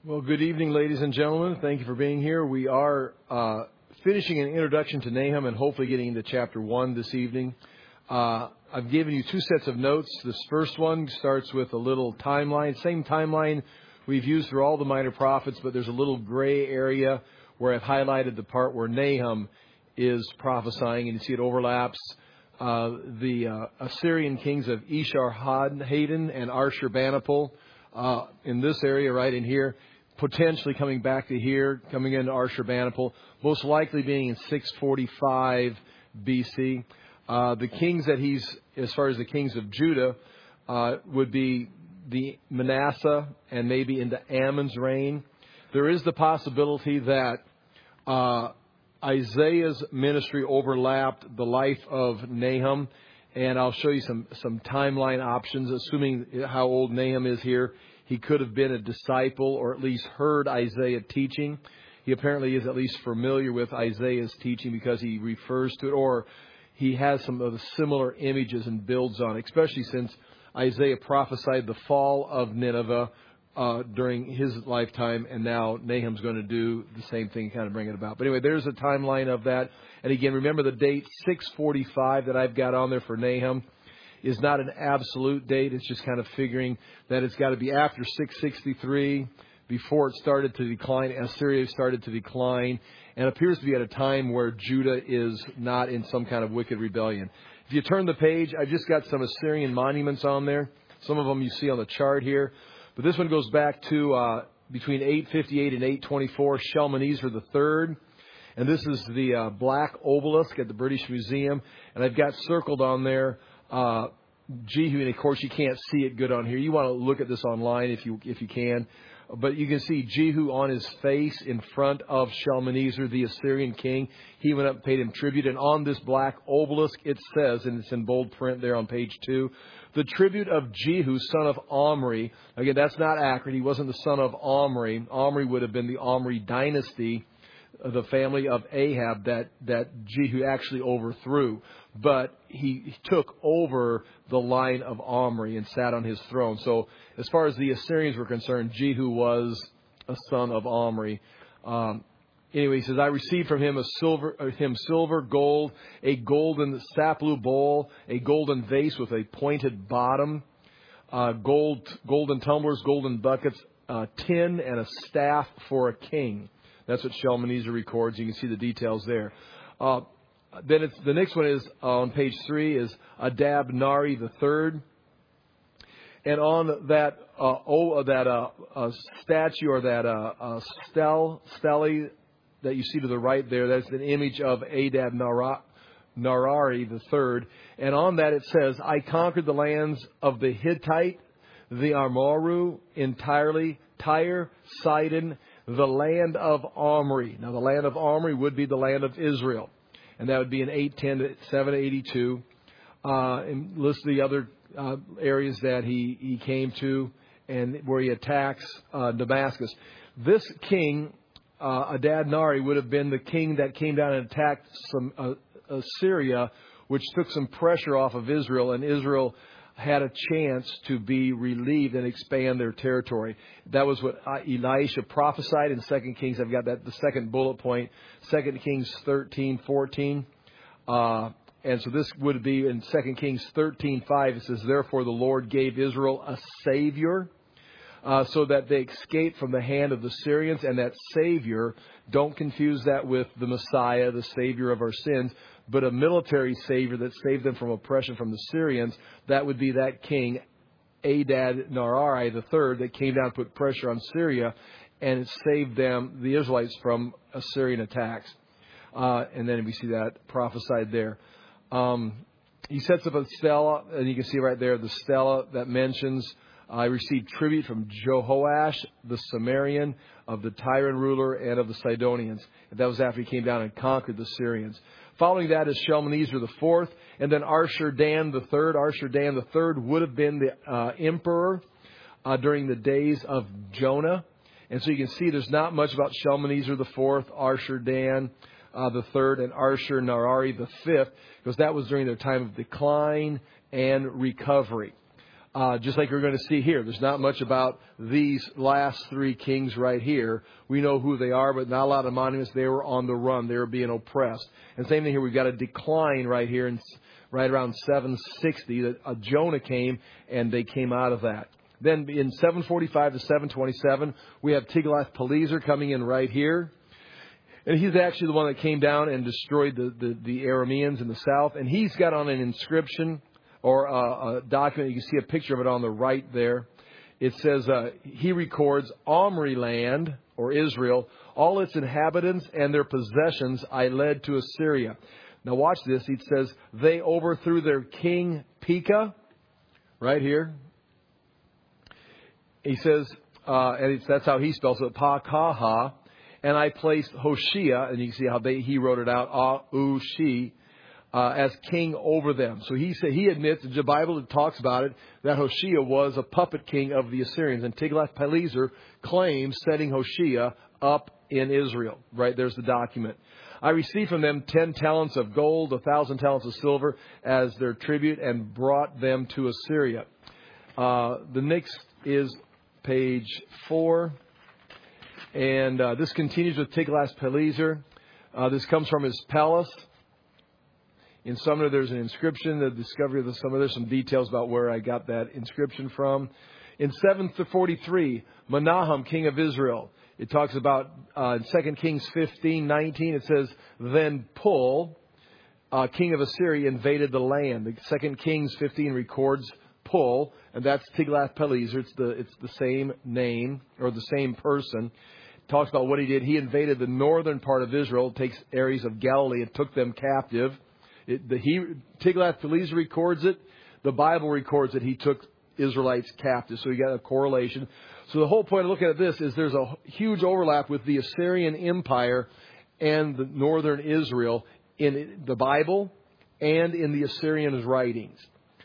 Well, good evening, ladies and gentlemen. Thank you for being here. We are finishing an introduction to Nahum and hopefully getting into chapter 1 this evening. I've given you two sets of notes. This first one starts with a little timeline, same timeline we've used for all the minor prophets, but there's a little gray area where I've highlighted the part where Nahum is prophesying, and you see it overlaps the Assyrian kings of Esarhaddon and Ashurbanipal in this area right in here. Potentially coming back to here, coming into Ashurbanipal, most likely being in 645 BC. The kings that he's, as far as the kings of Judah, would be the Manasseh and maybe into Ammon's reign. There is the possibility that Isaiah's ministry overlapped the life of Nahum, and I'll show you some timeline options, assuming how old Nahum is here. He could have been a disciple or at least heard Isaiah teaching. He apparently is at least familiar with Isaiah's teaching because he refers to it, or he has some of the similar images and builds on it, especially since Isaiah prophesied the fall of Nineveh during his lifetime, and now Nahum's going to do the same thing, kind of bring it about. But anyway, there's a timeline of that. And again, remember the date 645 that I've got on there for Nahum is not an absolute date. It's just kind of figuring that it's got to be after 663, before it started to decline. Assyria started to decline, and appears to be at a time where Judah is not in some kind of wicked rebellion. If you turn the page, I've just got some Assyrian monuments on there. Some of them you see on the chart here. But this one goes back to between 858 and 824, Shalmaneser III. And this is the black obelisk at the British Museum. And I've got circled on there Jehu, and of course you can't see it good on here. You want to look at this online if you can. But you can see Jehu on his face in front of Shalmaneser, the Assyrian king. He went up and paid him tribute. And on this black obelisk, it says, and it's in bold print there on page 2, the tribute of Jehu, son of Omri. Again, that's not accurate. He wasn't the son of Omri. Omri would have been the Omri dynasty, the family of Ahab that Jehu actually overthrew. But he took over the line of Omri and sat on his throne. So as far as the Assyrians were concerned, Jehu was a son of Omri. Anyway, he says, I received from him silver, gold, a golden saplu bowl, a golden vase with a pointed bottom, golden tumblers, golden buckets, tin, and a staff for a king. That's what Shalmaneser records. You can see the details there. Then the next one is on page 3 is Adad-Nari III. And on that statue, or that stele that you see to the right there, that's an image of Adad-Nari III. And on that it says, I conquered the lands of the Hittite, the Amorru entirely, Tyre, Sidon, the land of Omri. Now, the land of Omri would be the land of Israel. And that would be in 810 to 782. And list the other areas that he came to and where he attacks Damascus. This king, Adad-Nari, would have been the king that came down and attacked Assyria, which took some pressure off of Israel, and Israel had a chance to be relieved and expand their territory. That was what Elisha prophesied in 2 Kings. I've got that, the second bullet point, 2 Kings 13:14. And so this would be in 2 Kings 13:5. It says, therefore the Lord gave Israel a Savior, so that they escaped from the hand of the Syrians. And that Savior, don't confuse that with the Messiah, the Savior of our sins, but a military Savior that saved them from oppression from the Syrians. That would be that king, Adad-Nari III, that came down and put pressure on Syria, and it saved them, the Israelites, from Assyrian attacks. And then we see that prophesied there. He sets up a stela, and you can see right there the stela that mentions, I received tribute from Jehoash, the Samarian, of the Tyrian ruler, and of the Sidonians. And that was after he came down and conquered the Syrians. Following that is Shalmaneser IV, and then Ashur-Dan III. Ashur-Dan III would have been the emperor during the days of Jonah. And so you can see there's not much about Shalmaneser IV, Ashur-Dan the third, and Ashur-Nari the fifth, because that was during their time of decline and recovery. just like we're going to see here. There's not much about these last three kings right here. We know who they are, but not a lot of monuments. They were on the run. They were being oppressed. And same thing here. We've got a decline right here, right around 760. That Jonah came, and they came out of that. Then in 745 to 727, we have Tiglath-Pileser coming in right here. And he's actually the one that came down and destroyed the Arameans in the south. And he's got on an inscription or a document. You can see a picture of it on the right there. It says he records Omri land, or Israel, all its inhabitants and their possessions I led to Assyria. Now watch this. He says they overthrew their king Pekah, right here. He says, and that's how he spells it, Pa-Kaha. And I placed Hoshea, and you can see how he wrote it out, A-U-Shi, as king over them. So he admits, the Bible talks about it, that Hoshea was a puppet king of the Assyrians. And Tiglath-Pileser claims setting Hoshea up in Israel. Right, there's the document. I received from them 10 talents of gold, 1,000 talents of silver as their tribute, and brought them to Assyria. The next is page 4. And this continues with Tiglath-Pileser. This comes from his palace. In Sumner, there's an inscription. The discovery of the Sumner, there's some details about where I got that inscription from. In 743, Menahem, king of Israel. It talks about in 2 Kings 15:19. It says, then Pul, king of Assyria, invaded the land. The 2 Kings 15 records Pul, and that's Tiglath-Pileser. It's the same name or the same person. Talks about what he did. He invaded the northern part of Israel, takes areas of Galilee, and took them captive. Tiglath-Pileser records it. The Bible records that he took Israelites captive. So you got a correlation. So the whole point of looking at this is there's a huge overlap with the Assyrian Empire and the northern Israel in the Bible and in the Assyrians' writings.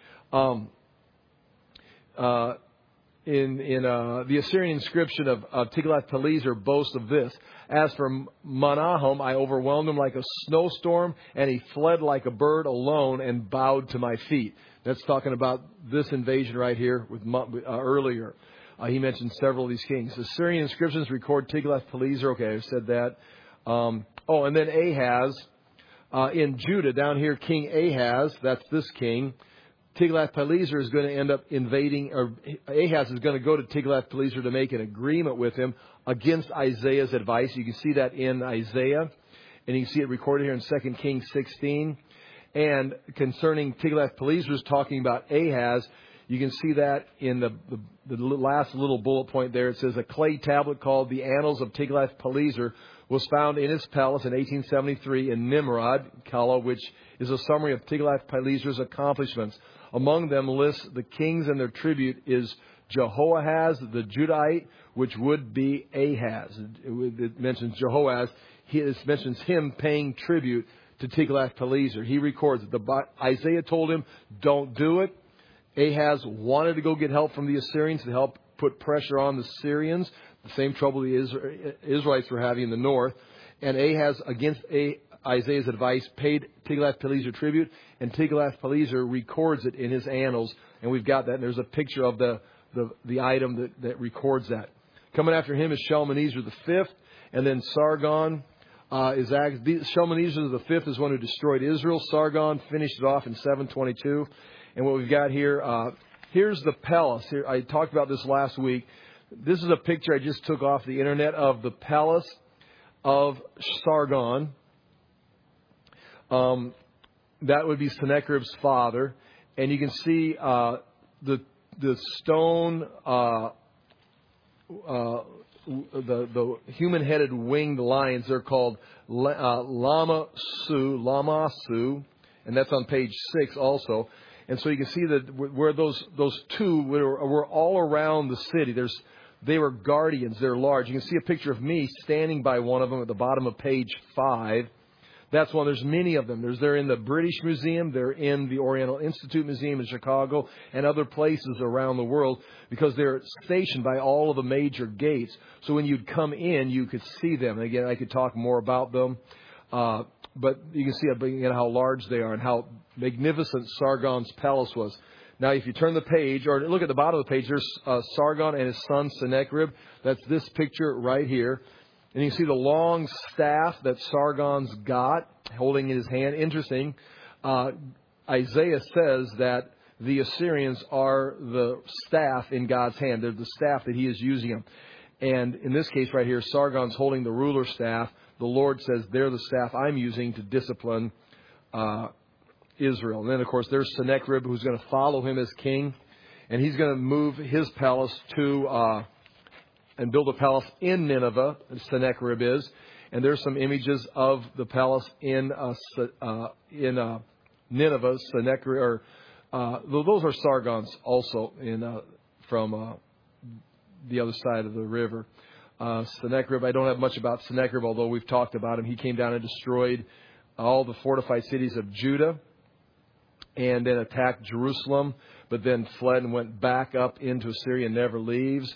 The Assyrian inscription of Tiglath-Pileser boasts of this. As for Menahem, I overwhelmed him like a snowstorm, and he fled like a bird alone and bowed to my feet. That's talking about this invasion right here with earlier. He mentioned several of these kings. Assyrian inscriptions record Tiglath-Pileser. Okay, I said that. And then Ahaz in Judah, down here, King Ahaz, that's this king. Tiglath-Pileser is going to end up invading, or Ahaz is going to go to Tiglath-Pileser to make an agreement with him against Isaiah's advice. You can see that in Isaiah, and you can see it recorded here in 2 Kings 16. And concerning Tiglath-Pileser is talking about Ahaz, you can see that in the last little bullet point there. It says a clay tablet called the Annals of Tiglath-Pileser was found in his palace in 1873 in Nimrod, Kala, which is a summary of Tiglath-Pileser's accomplishments. Among them lists the kings and their tribute is Jehoahaz, the Judahite, which would be Ahaz. It mentions Jehoahaz. It mentions him paying tribute to Tiglath-Pileser. He records it. Isaiah told him, don't do it. Ahaz wanted to go get help from the Assyrians to help put pressure on the Syrians, the same trouble the Israelites were having in the north. And Ahaz, against Isaiah's advice, paid Tiglath-Pileser tribute, and Tiglath-Pileser records it in his annals, and we've got that. And there's a picture of the item that records that. Coming after him is Shalmaneser the fifth, and then Sargon Shalmaneser the fifth is one who destroyed Israel. Sargon finished it off in 722, and what we've got here, here's the palace. Here, I talked about this last week. This is a picture I just took off the internet of the palace of Sargon. That would be Sennacherib's father, and you can see the stone, the human-headed winged lions. They're called Lamasu, and that's on page 6 also. And so you can see that where those two were all around the city. They were guardians. They're large. You can see a picture of me standing by one of them at the bottom of page 5. That's one. There's many of them. They're in the British Museum. They're in the Oriental Institute Museum in Chicago and other places around the world because they're stationed by all of the major gates. So when you'd come in, you could see them. And again, I could talk more about them. But you can see how large they are and how magnificent Sargon's palace was. Now, if you turn the page, or look at the bottom of the page, there's Sargon and his son Sennacherib. That's this picture right here. And you can see the long staff that Sargon's got, holding in his hand. Interesting. Isaiah says that the Assyrians are the staff in God's hand. They're the staff that he is using them. And in this case right here, Sargon's holding the ruler staff. The Lord says they're the staff I'm using to discipline Israel. And then, of course, there's Sennacherib, who's going to follow him as king. And he's going to move his palace to and build a palace in Nineveh, Sennacherib is. And there's some images of the palace in Nineveh, Sennacherib. Those are Sargon's also from the other side of the river. Sennacherib, I don't have much about Sennacherib, although we've talked about him. He came down and destroyed all the fortified cities of Judah and then attacked Jerusalem, but then fled and went back up into Assyria and never leaves.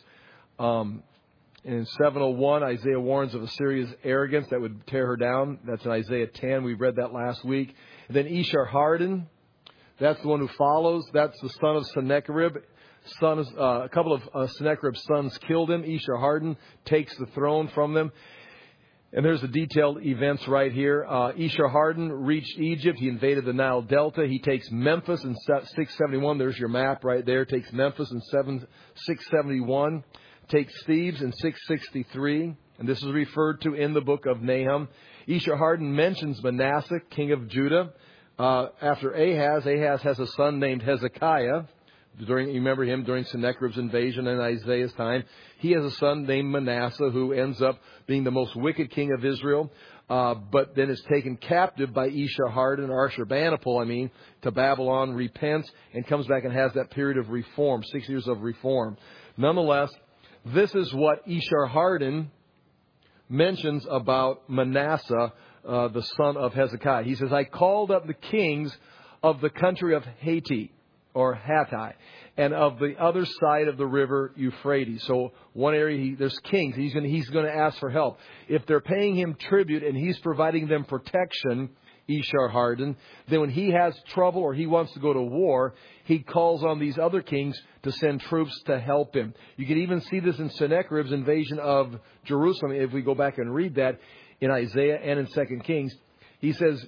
In 701, Isaiah warns of Assyria's arrogance that would tear her down. That's in Isaiah 10. We read that last week. And then Esarhaddon, that's the one who follows. That's the son of Sennacherib. A couple of Sennacherib's sons killed him. Esarhaddon takes the throne from them. And there's the detailed events right here. Esarhaddon reached Egypt. He invaded the Nile Delta. He takes Memphis in 671. There's your map right there. Takes Memphis in 671. Takes Thebes in 663. And this is referred to in the book of Nahum. Esarhaddon mentions Manasseh, king of Judah. After Ahaz has a son named Hezekiah. You remember him during Sennacherib's invasion in Isaiah's time. He has a son named Manasseh who ends up being the most wicked king of Israel, but then is taken captive by Esarhaddon, or Ashurbanipal, to Babylon, repents, and comes back and has that period of reform, 6 years of reform. Nonetheless, this is what Esarhaddon mentions about Manasseh, the son of Hezekiah. He says, I called up the kings of the country of Haiti, or Hattai, and of the other side of the river Euphrates. So one area, there's kings. He's going to ask for help. If they're paying him tribute and he's providing them protection, Esarhaddon, then when he has trouble or he wants to go to war, he calls on these other kings to send troops to help him. You can even see this in Sennacherib's invasion of Jerusalem. If we go back and read that in Isaiah and in 2 Kings, he says,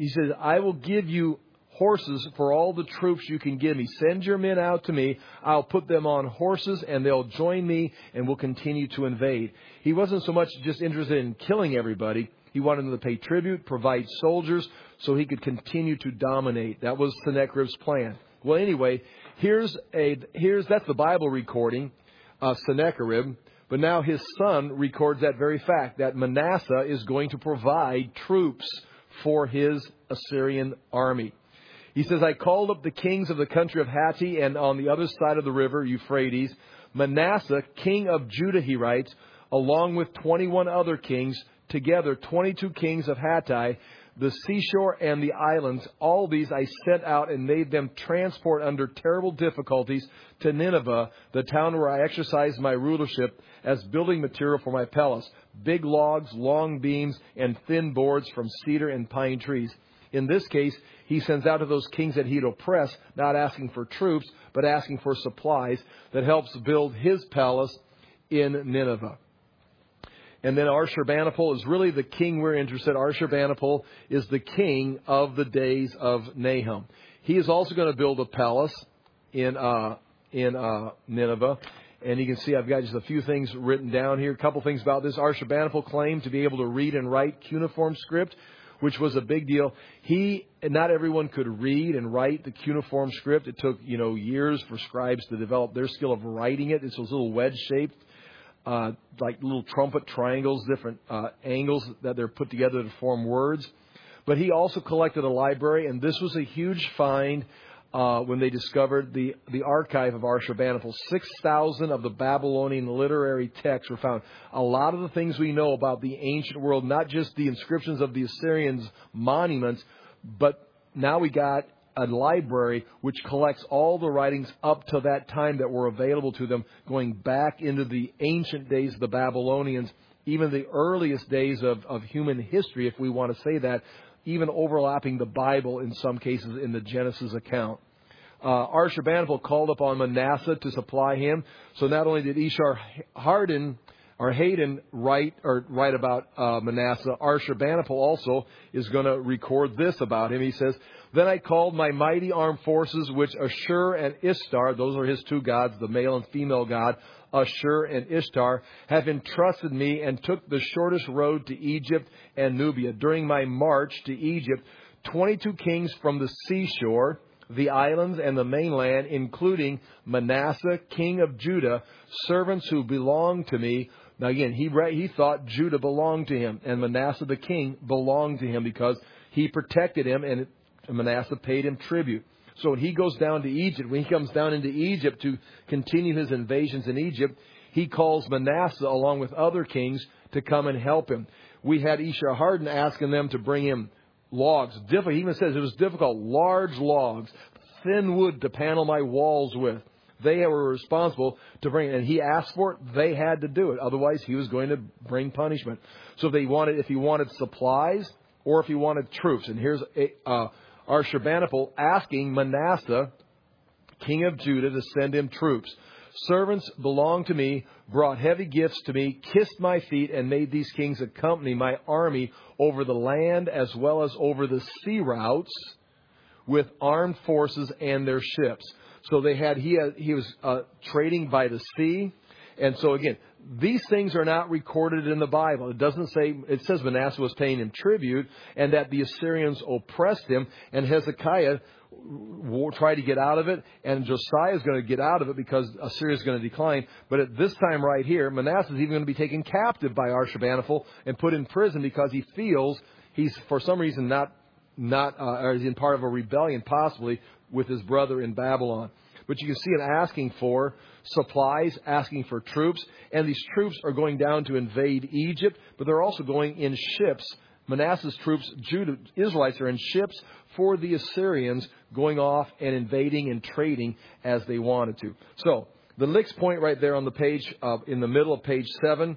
I will give you horses for all the troops you can give me. Send your men out to me. I'll put them on horses and they'll join me and we'll continue to invade. He wasn't so much just interested in killing everybody. He wanted them to pay tribute, provide soldiers so he could continue to dominate. That was Sennacherib's plan. Well, anyway, that's the Bible recording of Sennacherib. But now his son records that very fact, that Manasseh is going to provide troops for his Assyrian army. He says, I called up the kings of the country of Hatti and on the other side of the river, Euphrates. Manasseh, king of Judah, he writes, along with 21 other kings, together 22 kings of Hatti, the seashore and the islands, all these I sent out and made them transport under terrible difficulties to Nineveh, the town where I exercised my rulership, as building material for my palace. Big logs, long beams, and thin boards from cedar and pine trees. In this case, he sends out to those kings that he'd oppress, not asking for troops, but asking for supplies that helps build his palace in Nineveh. And then Ashurbanipal is really the king we're interested in. Ashurbanipal is the king of the days of Nahum. He is also going to build a palace in Nineveh. And you can see I've got just a few things written down here. A couple things about this. Ashurbanipal claimed to be able to read and write cuneiform script, which was a big deal. Not everyone could read and write the cuneiform script. It took, years for scribes to develop their skill of writing it. It's those little wedge-shaped, like little trumpet triangles, different angles that they're put together to form words. But he also collected a library, and this was a huge find when they discovered the archive of Ashurbanipal. 6,000 of the Babylonian literary texts were found. A lot of the things we know about the ancient world, not just the inscriptions of the Assyrians' monuments, but now we got a library which collects all the writings up to that time that were available to them, going back into the ancient days of the Babylonians, even the earliest days of human history, if we want to say that, even overlapping the Bible in some cases in the Genesis account. Ashurbanipal called upon Manasseh to supply him. So not only did Esarhaddon or Haddon write about Manasseh, Ashurbanipal also is going to record this about him. He says, "Then I called my mighty armed forces, which Ashur and Ishtar," those are his two gods, the male and female god, Ashur and Ishtar, "have entrusted me, and took the shortest road to Egypt and Nubia. During my march to Egypt, 22 kings from the seashore, the islands, and the mainland, including Manasseh, king of Judah, servants who belonged to me." Now again, he thought Judah belonged to him, and Manasseh the king belonged to him because he protected him, and Manasseh paid him tribute. So when he goes down to Egypt, when he comes down into Egypt to continue his invasions in Egypt, he calls Manasseh along with other kings to come and help him. We had Esarhaddon asking them to bring him logs. He even says it was difficult. Large logs, thin wood to panel my walls with. They were responsible to bring it. And he asked for it. They had to do it. Otherwise, he was going to bring punishment. So if he wanted supplies or if he wanted troops. And here's Ashurbanipal asking Manasseh, king of Judah, to send him troops. "Servants belong to me, brought heavy gifts to me, kissed my feet, and made these kings accompany my army over the land as well as over the sea routes with armed forces and their ships." So he was trading by the sea. And so again, these things are not recorded in the Bible. It says Manasseh was paying him tribute and that the Assyrians oppressed him, and Hezekiah tried to get out of it, and Josiah is going to get out of it because Assyria is going to decline. But at this time right here, Manasseh is even going to be taken captive by Ashurbanipal and put in prison because he feels he's for some reason or he's in part of a rebellion, possibly with his brother in Babylon. But you can see him asking for supplies, asking for troops. And these troops are going down to invade Egypt, but they're also going in ships. Manasseh's troops, Israelites, are in ships for the Assyrians, going off and invading and trading as they wanted to. So the next point right there on the page, in the middle of page 7,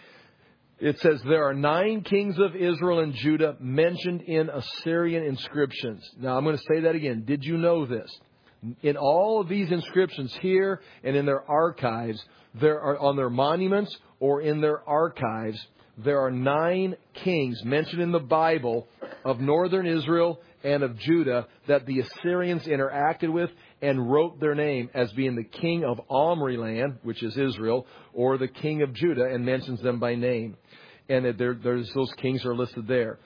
it says, "There are 9 kings of Israel and Judah mentioned in Assyrian inscriptions." Now I'm going to say that again. Did you know this? In all of these inscriptions here and in their archives, there are on their monuments or in their archives, there are 9 kings mentioned in the Bible of northern Israel and of Judah that the Assyrians interacted with and wrote their name as being the king of Omri land, which is Israel, or the king of Judah, and mentions them by name. And there's those kings are listed there.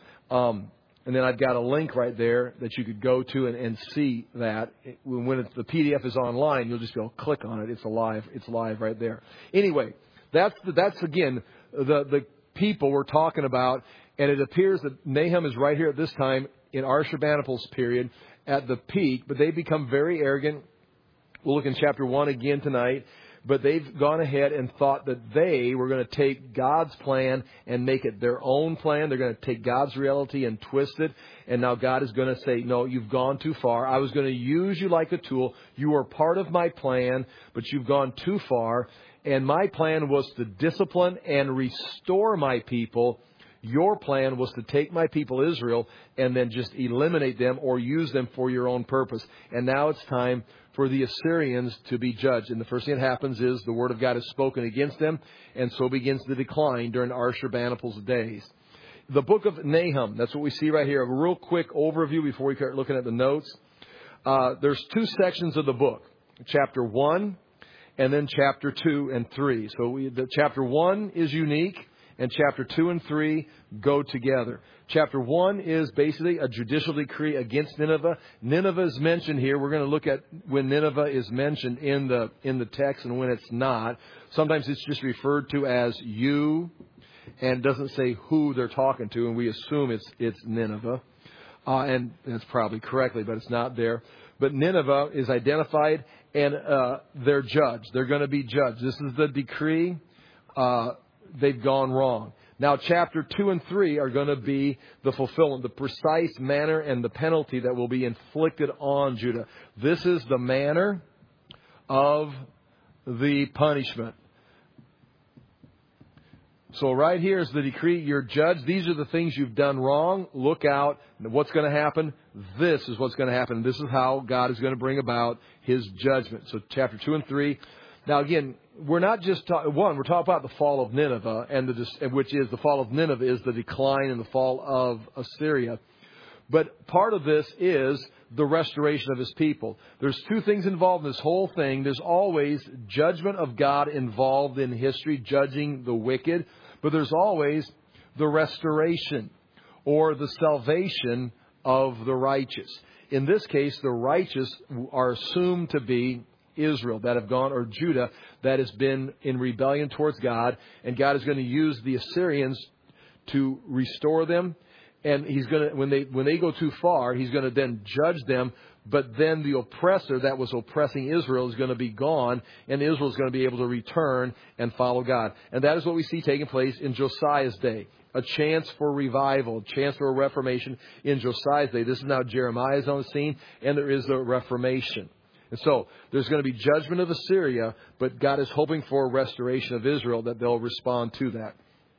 And then I've got a link right there that you could go to and see that. When the PDF is online, you'll just go click on it. It's live right there. Anyway, that's again the people we're talking about. And it appears that Nahum is right here at this time in Ashurbanipal's period at the peak, but they become very arrogant. We'll look in chapter 1 again tonight. But they've gone ahead and thought that they were going to take God's plan and make it their own plan. They're going to take God's reality and twist it. And now God is going to say, "No, you've gone too far. I was going to use you like a tool. You were part of my plan, but you've gone too far. And my plan was to discipline and restore my people. Your plan was to take my people Israel and then just eliminate them or use them for your own purpose. And now it's time for the Assyrians to be judged." And the first thing that happens is the word of God is spoken against them, and so begins the decline during Ashurbanipal's days. The book of Nahum, that's what we see right here. A real quick overview before we start looking at the notes. There's 2 sections of the book, chapter 1 and then chapter 2 and 3. So the chapter 1 is unique, and chapter 2 and 3 go together. Chapter 1 is basically a judicial decree against Nineveh. Nineveh is mentioned here. We're going to look at when Nineveh is mentioned in the text and when it's not. Sometimes it's just referred to as you, and it doesn't say who they're talking to, and we assume it's Nineveh. And that's probably correctly, but it's not there. But Nineveh is identified, and they're judged. They're going to be judged. This is the decree. They've gone wrong. Now, chapter 2 and 3 are going to be the fulfillment, the precise manner and the penalty that will be inflicted on Judah. This is the manner of the punishment. So right here is the decree. You're judged. These are the things you've done wrong. Look out. What's going to happen? This is what's going to happen. This is how God is going to bring about His judgment. So chapter 2 and 3. Now again, we're not just we're talking about the fall of Nineveh, which is the fall of Nineveh is the decline and the fall of Assyria. But part of this is the restoration of His people. There's two things involved in this whole thing. There's always judgment of God involved in history, judging the wicked. But there's always the restoration or the salvation of the righteous. In this case, the righteous are assumed to be Israel that have gone, or Judah that has been in rebellion towards God. And God is going to use the Assyrians to restore them. And He's going to, when they go too far, He's going to then judge them. But then the oppressor that was oppressing Israel is going to be gone, and Israel is going to be able to return and follow God. And that is what we see taking place in Josiah's day. A chance for revival, a chance for a reformation in Josiah's day. This is now Jeremiah's on the scene, and there is a reformation. And so there's going to be judgment of Assyria, but God is hoping for a restoration of Israel, that they'll respond to that.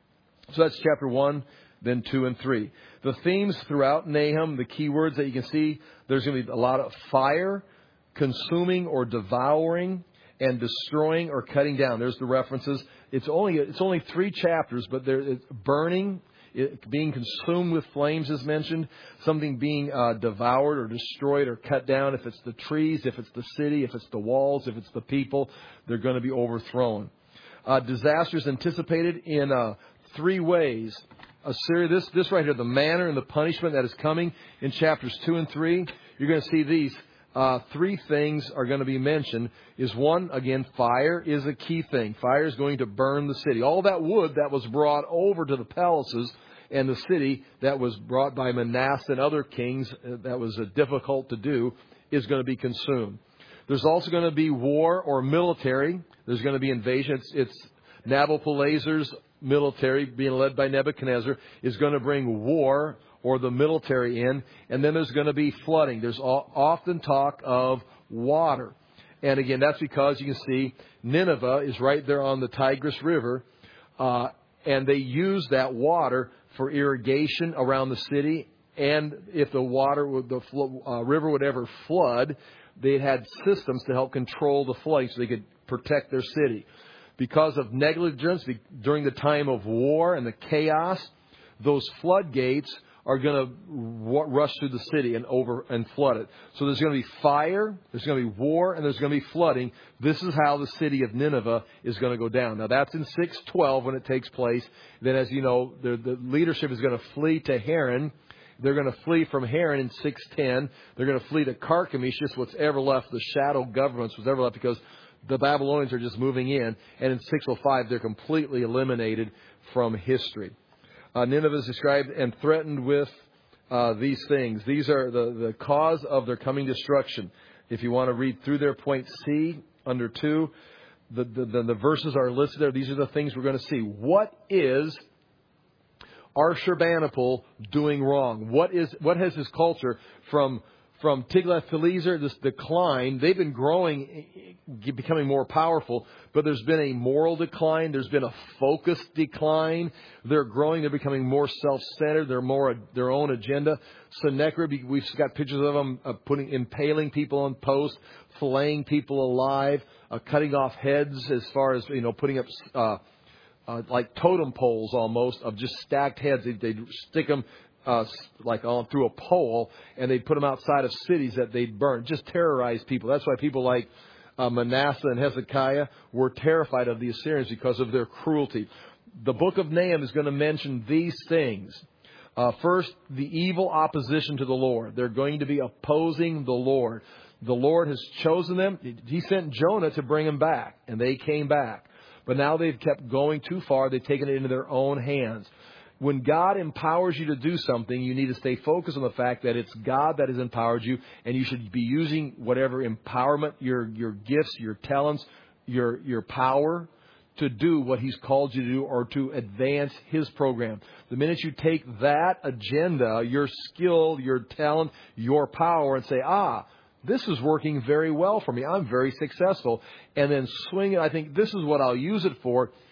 So that's chapter 1. Then 2 and 3. The themes throughout Nahum, the key words that you can see, there's going to be a lot of fire, consuming or devouring, and destroying or cutting down. There's the references. It's only 3 chapters, but it's burning, being consumed with flames is mentioned, something being devoured or destroyed or cut down. If it's the trees, if it's the city, if it's the walls, if it's the people, they're going to be overthrown. Disasters anticipated in 3 ways. Assyria, this right here, the manner and the punishment that is coming in chapters 2 and 3, you're going to see these 3 things are going to be mentioned. Is one, again, fire is a key thing. Fire is going to burn the city. All that wood that was brought over to the palaces and the city that was brought by Manasseh and other kings that was difficult to do is going to be consumed. There's also going to be war or military. There's going to be invasion. It's Nabopolassar's military, being led by Nebuchadnezzar, is going to bring war or the military in. And then there's going to be flooding. There's often talk of water. And again, that's because you can see Nineveh is right there on the Tigris River. And they use that water for irrigation around the city. And if the river would ever flood, they had systems to help control the flooding so they could protect their city. Because of negligence during the time of war and the chaos, those floodgates are going to rush through the city and flood it. So there's going to be fire, there's going to be war, and there's going to be flooding. This is how the city of Nineveh is going to go down. Now that's in 612 when it takes place. Then, as you know, the leadership is going to flee to Haran. They're going to flee from Haran in 610. They're going to flee to Carchemish, just what's ever left, the shadow governments was ever left, because the Babylonians are just moving in. And in 605, they're completely eliminated from history. Nineveh is described and threatened with these things. These are the cause of their coming destruction. If you want to read through there, point C under 2, the verses are listed there. These are the things we're going to see. What is Ashurbanipal doing wrong? What has his culture from Tiglath-Pileser, this decline? They've been growing, becoming more powerful, but there's been a moral decline. There's been a focused decline. They're growing. They're becoming more self-centered. They're more their own agenda. Sennacherib, we've got pictures of them impaling people on posts, filleting people alive, cutting off heads, as far as, putting up like totem poles almost of just stacked heads. They'd stick them through a pole, and they'd put them outside of cities that they'd burn. Just terrorize people. That's why people like Manasseh and Hezekiah were terrified of the Assyrians, because of their cruelty. The book of Nahum is going to mention these things. First, the evil opposition to the Lord. They're going to be opposing the Lord. The Lord has chosen them. He sent Jonah to bring them back, and they came back. But now they've kept going too far. They've taken it into their own hands. When God empowers you to do something, you need to stay focused on the fact that it's God that has empowered you, and you should be using whatever empowerment, your gifts, your talents, your power to do what He's called you to do, or to advance His program. The minute you take that agenda, your skill, your talent, your power, and say, this is working very well for me, I'm very successful, and then swing it, I think this is what I'll use it for,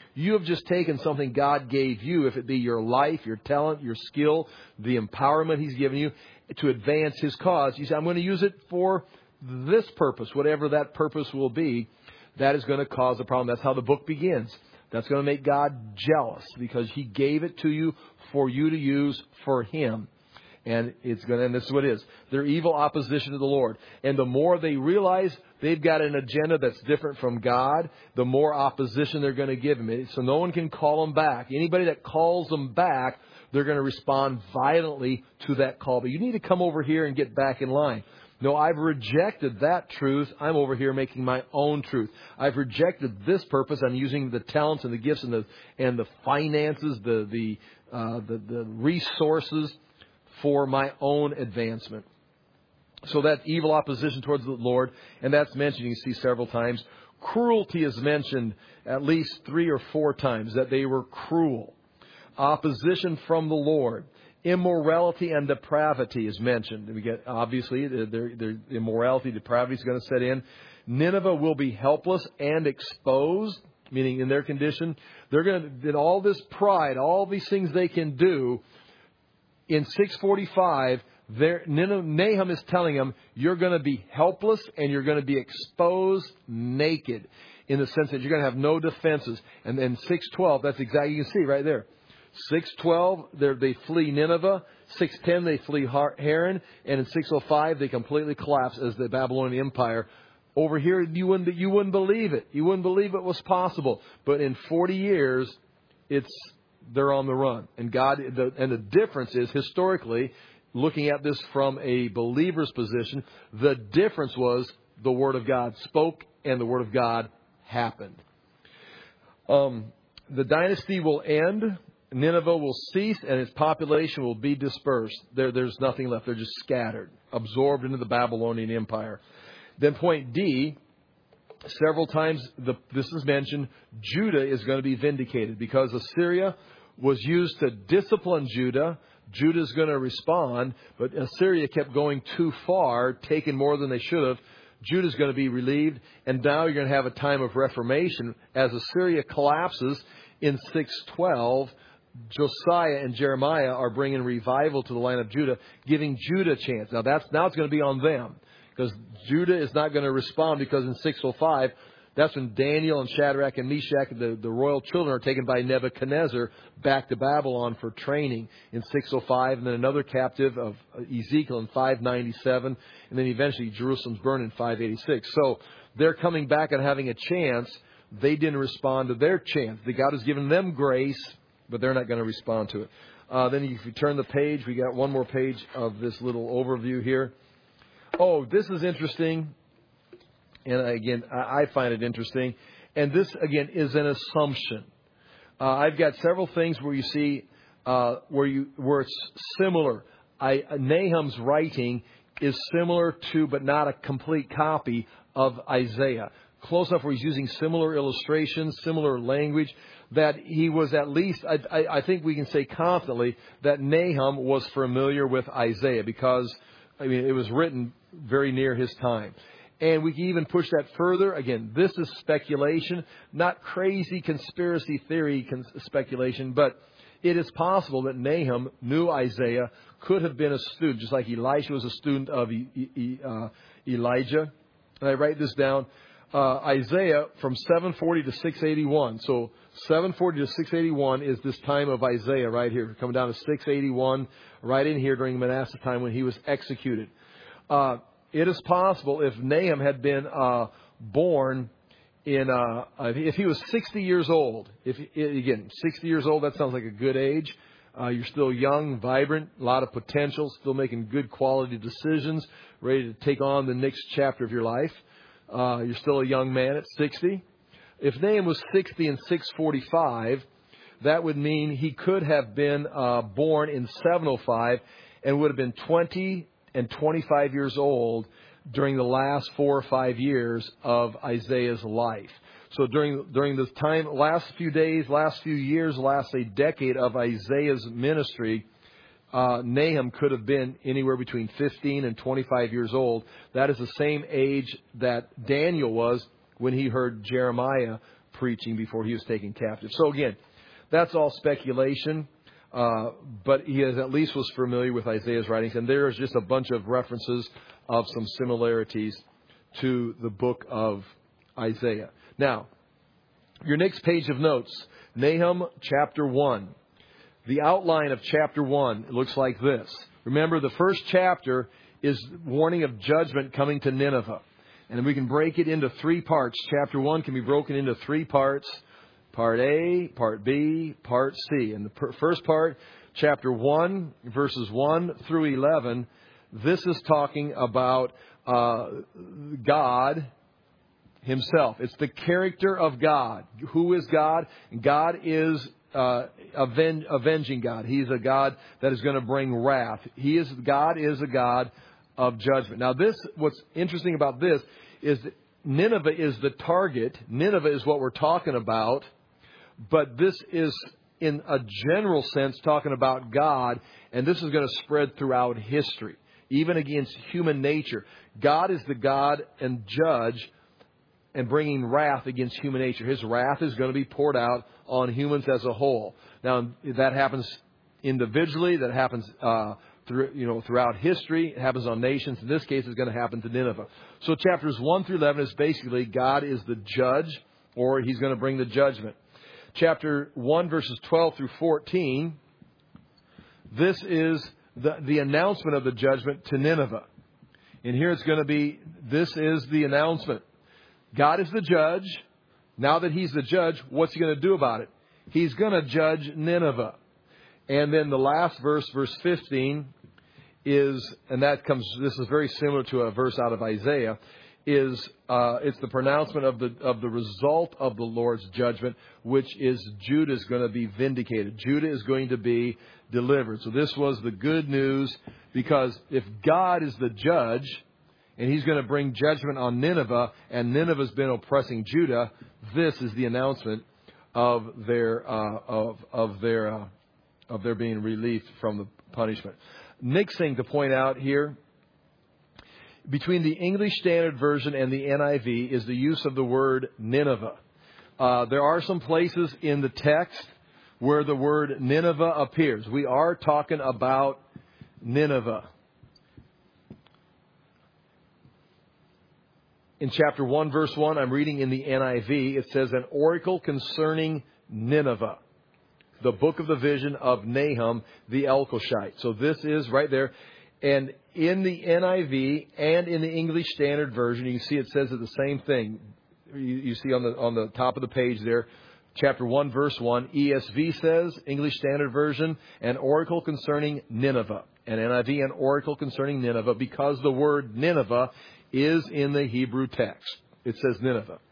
You have just taken something God gave you, if it be your life, your talent, your skill, the empowerment He's given you to advance His cause. You say, I'm going to use it for this purpose, whatever that purpose will be. That is going to cause a problem. That's how the book begins. That's going to make God jealous because He gave it to you for you to use for Him. And and this is what it is. They're evil opposition to the Lord. And the more they realize they've got an agenda that's different from God, the more opposition they're going to give Him. So no one can call them back. Anybody that calls them back, they're going to respond violently to that call. But you need to come over here and get back in line. No, I've rejected that truth. I'm over here making my own truth. I've rejected this purpose. I'm using the talents and the gifts and the finances, the resources for my own advancement. So that evil opposition towards the Lord, and that's mentioned, you see several times. Cruelty is mentioned at least 3 or 4 times, that they were cruel. Opposition from the Lord. Immorality and depravity is mentioned. We get, obviously, their immorality, depravity is going to set in. Nineveh will be helpless and exposed, meaning in their condition. They're going to, in all this pride, all these things they can do, in 645, Nahum is telling them, you're going to be helpless and you're going to be exposed naked, in the sense that you're going to have no defenses. And then 612, that's exactly, you can see right there. 612, they flee Nineveh. 610, they flee Haran. And in 605, they completely collapse as the Babylonian Empire. Over here, you wouldn't believe it. You wouldn't believe it was possible. But in 40 years, they're on the run. And the difference is, historically, looking at this from a believer's position, the difference was the Word of God spoke and the Word of God happened. The dynasty will end. Nineveh will cease and its population will be dispersed. There's nothing left. They're just scattered, absorbed into the Babylonian Empire. Then point D, several times this is mentioned, Judah is going to be vindicated because Assyria was used to discipline Judah. Judah is going to respond, but Assyria kept going too far, taking more than they should have. Judah is going to be relieved, and now you're going to have a time of reformation. As Assyria collapses in 612, Josiah and Jeremiah are bringing revival to the land of Judah, giving Judah a chance. Now it's going to be on them, because Judah is not going to respond, because in 605, that's when Daniel and Shadrach and Meshach, the royal children, are taken by Nebuchadnezzar back to Babylon for training in 605, and then another captive of Ezekiel in 597, and then eventually Jerusalem's burned in 586. So they're coming back and having a chance. They didn't respond to their chance. God has given them grace, but they're not going to respond to it. Then if you turn the page, we got one more page of this little overview here. Oh, this is interesting. And again, I find it interesting. And this, again, is an assumption. I've got several things where you see where it's similar. Nahum's writing is similar to, but not a complete copy of Isaiah. Close enough where he's using similar illustrations, similar language, that he was at least, I think we can say confidently, that Nahum was familiar with Isaiah, because, it was written very near his time. And we can even push that further. Again, this is speculation, not crazy conspiracy theory speculation, but it is possible that Nahum knew Isaiah, could have been a student, just like Elisha was a student of Elijah. And I write this down. Isaiah from 740 to 681. So 740 to 681 is this time of Isaiah right here. Coming down to 681, right in here during Manasseh's time when he was executed. It is possible if Nahum had been born if he was 60 years old. 60 years old, that sounds like a good age. You're still young, vibrant, a lot of potential, still making good quality decisions, ready to take on the next chapter of your life. You're still a young man at 60. If Nahum was 60 in 645, that would mean he could have been born in 705 and would have been 20 and 25 years old during the last 4 or 5 years of Isaiah's life. So during this time, last few days, last few years, last a decade of Isaiah's ministry, Nahum could have been anywhere between 15 and 25 years old. That is the same age that Daniel was when he heard Jeremiah preaching before he was taken captive. So again, that's all speculation, but he at least was familiar with Isaiah's writings, and there is just a bunch of references of some similarities to the book of Isaiah. Now, your next page of notes, Nahum chapter 1. The outline of chapter 1 looks like this. Remember, the first chapter is warning of judgment coming to Nineveh. And we can break it into three parts. Chapter 1 can be broken into three parts. Part A, Part B, Part C. And the first part, chapter 1, verses 1 through 11, this is talking about God Himself. It's the character of God. Who is God? God is avenging God. He's a God that is going to bring wrath. God is a God of judgment. Now, what's interesting about this is that Nineveh is the target. Nineveh is what we're talking about. But this is, in a general sense, talking about God. And this is going to spread throughout history, even against human nature. God is the God and judge and bringing wrath against human nature. His wrath is going to be poured out on humans as a whole. Now, that happens individually. That happens throughout history. It happens on nations. In this case, it's going to happen to Nineveh. So chapters 1 through 11 is basically God is the judge, or He's going to bring the judgment. Chapter 1, verses 12 through 14, this is the announcement of the judgment to Nineveh. And here it's going to be, this is the announcement. God is the judge. Now that He's the judge, what's He going to do about it? He's going to judge Nineveh. And then the last verse, verse 15, this is very similar to a verse out of Isaiah, it's the pronouncement of the result of the Lord's judgment, which is Judah is going to be vindicated. Judah is going to be delivered. So this was the good news, because if God is the judge and He's going to bring judgment on Nineveh, and Nineveh's been oppressing Judah, this is the announcement of their being relieved from the punishment. Next thing to point out here, between the English Standard Version and the NIV is the use of the word Nineveh. There are some places in the text where the word Nineveh appears. We are talking about Nineveh. In chapter 1, verse 1, I'm reading in the NIV, it says, an oracle concerning Nineveh, the book of the vision of Nahum the Elkoshite. So this is right there. And in the NIV and in the English Standard Version, you can see it says it the same thing. You see on the top of the page there, chapter 1, verse 1, ESV says, English Standard Version, an oracle concerning Nineveh. And NIV, an oracle concerning Nineveh, because the word Nineveh is in the Hebrew text. It says Nineveh.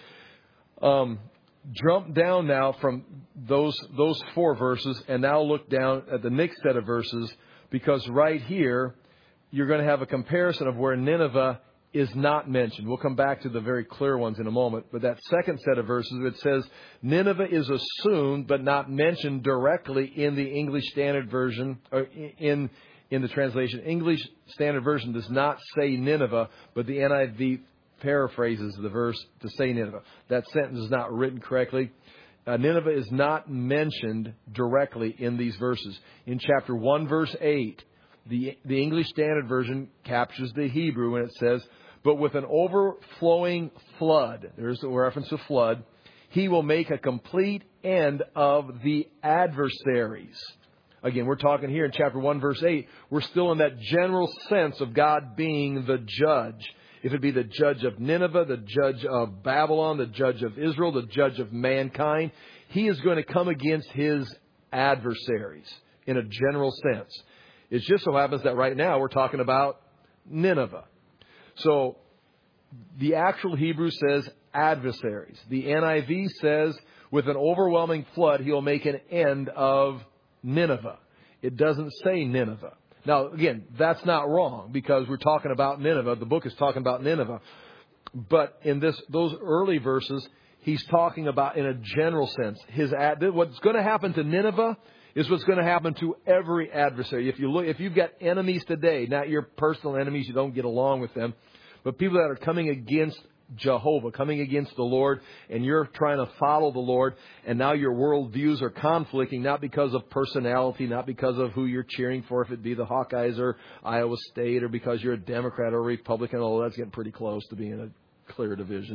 Jump down now from those four verses and now look down at the next set of verses, because right here you're going to have a comparison of where Nineveh is not mentioned. We'll come back to the very clear ones in a moment. But that second set of verses, it says Nineveh is assumed but not mentioned directly in the English Standard Version, or in the translation. English Standard Version does not say Nineveh, but the NIV paraphrases the verse to say Nineveh. That sentence is not written correctly. Nineveh is not mentioned directly in these verses. In chapter 1, verse 8, the English Standard Version captures the Hebrew when it says, but with an overflowing flood, there's the reference to flood, He will make a complete end of the adversaries. Again, we're talking here in chapter 1, verse 8. We're still in that general sense of God being the judge. If it be the judge of Nineveh, the judge of Babylon, the judge of Israel, the judge of mankind, He is going to come against His adversaries in a general sense. It just so happens that right now we're talking about Nineveh. So the actual Hebrew says adversaries. The NIV says with an overwhelming flood, He'll make an end of Nineveh. It doesn't say Nineveh. Now, again, that's not wrong, because we're talking about Nineveh. The book is talking about Nineveh. But in those early verses, he's talking about in a general sense. What's going to happen to Nineveh is what's going to happen to every adversary. If you've got enemies today, not your personal enemies, you don't get along with them, but people that are coming against Jehovah, coming against the Lord, and you're trying to follow the Lord, and now your worldviews are conflicting, not because of personality, not because of who you're cheering for, if it be the Hawkeyes or Iowa State, or because you're a Democrat or a Republican, although that's getting pretty close to being a clear division.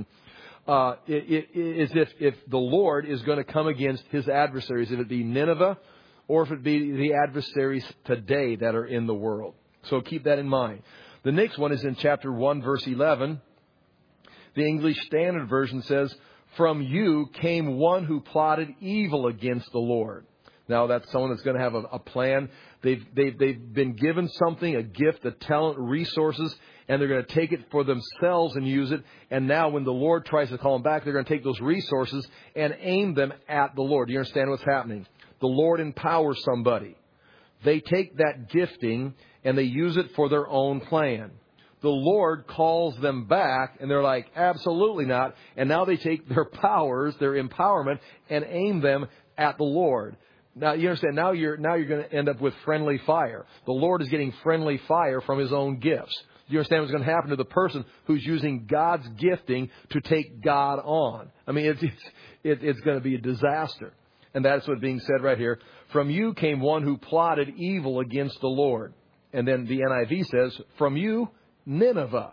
It is if the Lord is going to come against His adversaries, if it be Nineveh, or if it be the adversaries today that are in the world. So keep that in mind. The next one is in chapter 1, verse 11. The English Standard Version says, "From you came one who plotted evil against the Lord." Now that's someone that's going to have a plan. They've been given something, a gift, a talent, resources, and they're going to take it for themselves and use it. And now when the Lord tries to call them back, they're going to take those resources and aim them at the Lord. Do you understand what's happening? The Lord empowers somebody. They take that gifting and they use it for their own plan. The Lord calls them back, and they're like, absolutely not. And now they take their powers, their empowerment, and aim them at the Lord. Now, you understand, now you're going to end up with friendly fire. The Lord is getting friendly fire from His own gifts. You understand what's going to happen to the person who's using God's gifting to take God on? I mean, it's going to be a disaster. And that's what's being said right here. From you came one who plotted evil against the Lord. And then the NIV says, from you, Nineveh,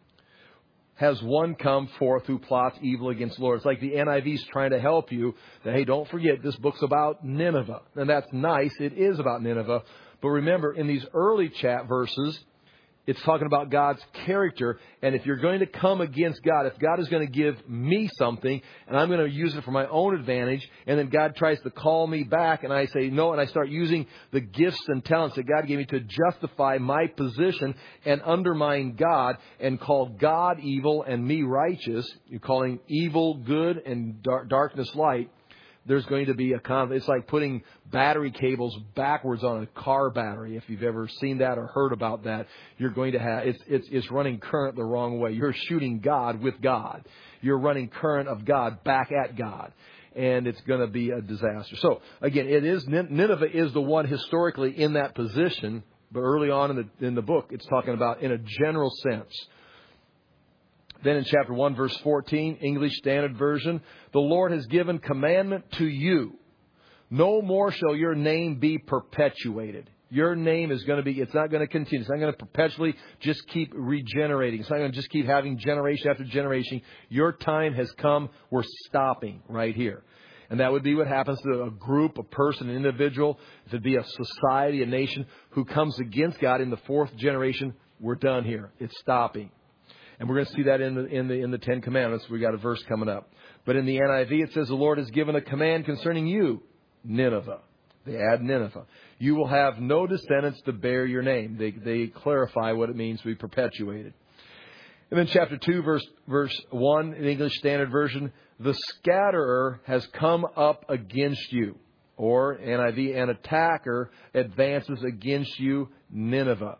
has one come forth who plots evil against the Lord. It's like the NIV's trying to help you that, hey, don't forget, this book's about Nineveh. And that's nice. It is about Nineveh. But remember, in these early verses, it's talking about God's character. And if you're going to come against God, if God is going to give me something and I'm going to use it for my own advantage, and then God tries to call me back and I say no, and I start using the gifts and talents that God gave me to justify my position and undermine God and call God evil and me righteous, you're calling evil good and darkness light, there's going to be a conflict. It's like putting battery cables backwards on a car battery. If you've ever seen that or heard about that, you're going to have, it's running current the wrong way. You're shooting God with God. You're running current of God back at God. And it's going to be a disaster. So again, Nineveh is the one historically in that position, but early on in the book, it's talking about in a general sense. Then in chapter 1, verse 14, English Standard Version, the Lord has given commandment to you. No more shall your name be perpetuated. Your name is going to be, it's not going to continue. It's not going to perpetually just keep regenerating. It's not going to just keep having generation after generation. Your time has come. We're stopping right here. And that would be what happens to a group, a person, an individual. If it'd be a society, a nation who comes against God in the fourth generation, we're done here. It's stopping. And we're going to see that in the Ten Commandments. We've got a verse coming up. But in the NIV, it says, the Lord has given a command concerning you, Nineveh. They add Nineveh. You will have no descendants to bear your name. They clarify what it means to be perpetuated. And then chapter 2, verse 1, in the English Standard Version, the scatterer has come up against you. Or, NIV, an attacker advances against you, Nineveh.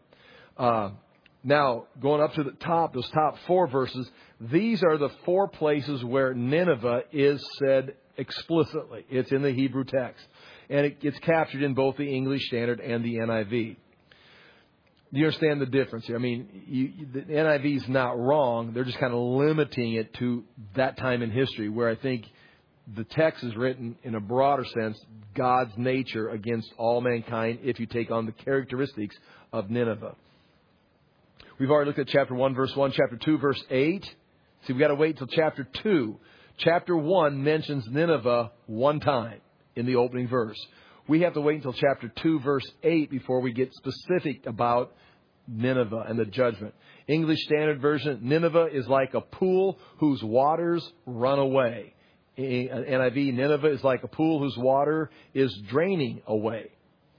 Now, going up to the top, those top 4 verses, these are the 4 places where Nineveh is said explicitly. It's in the Hebrew text. And it gets captured in both the English Standard and the NIV. Do you understand the difference here? I mean, the NIV is not wrong. They're just kind of limiting it to that time in history, where I think the text is written in a broader sense, God's nature against all mankind, if you take on the characteristics of Nineveh. We've already looked at chapter 1, verse 1, chapter 2, verse 8. See, we've got to wait till chapter 2. Chapter 1 mentions Nineveh one time in the opening verse. We have to wait until chapter 2, verse 8 before we get specific about Nineveh and the judgment. English Standard Version, Nineveh is like a pool whose waters run away. NIV, Nineveh is like a pool whose water is draining away.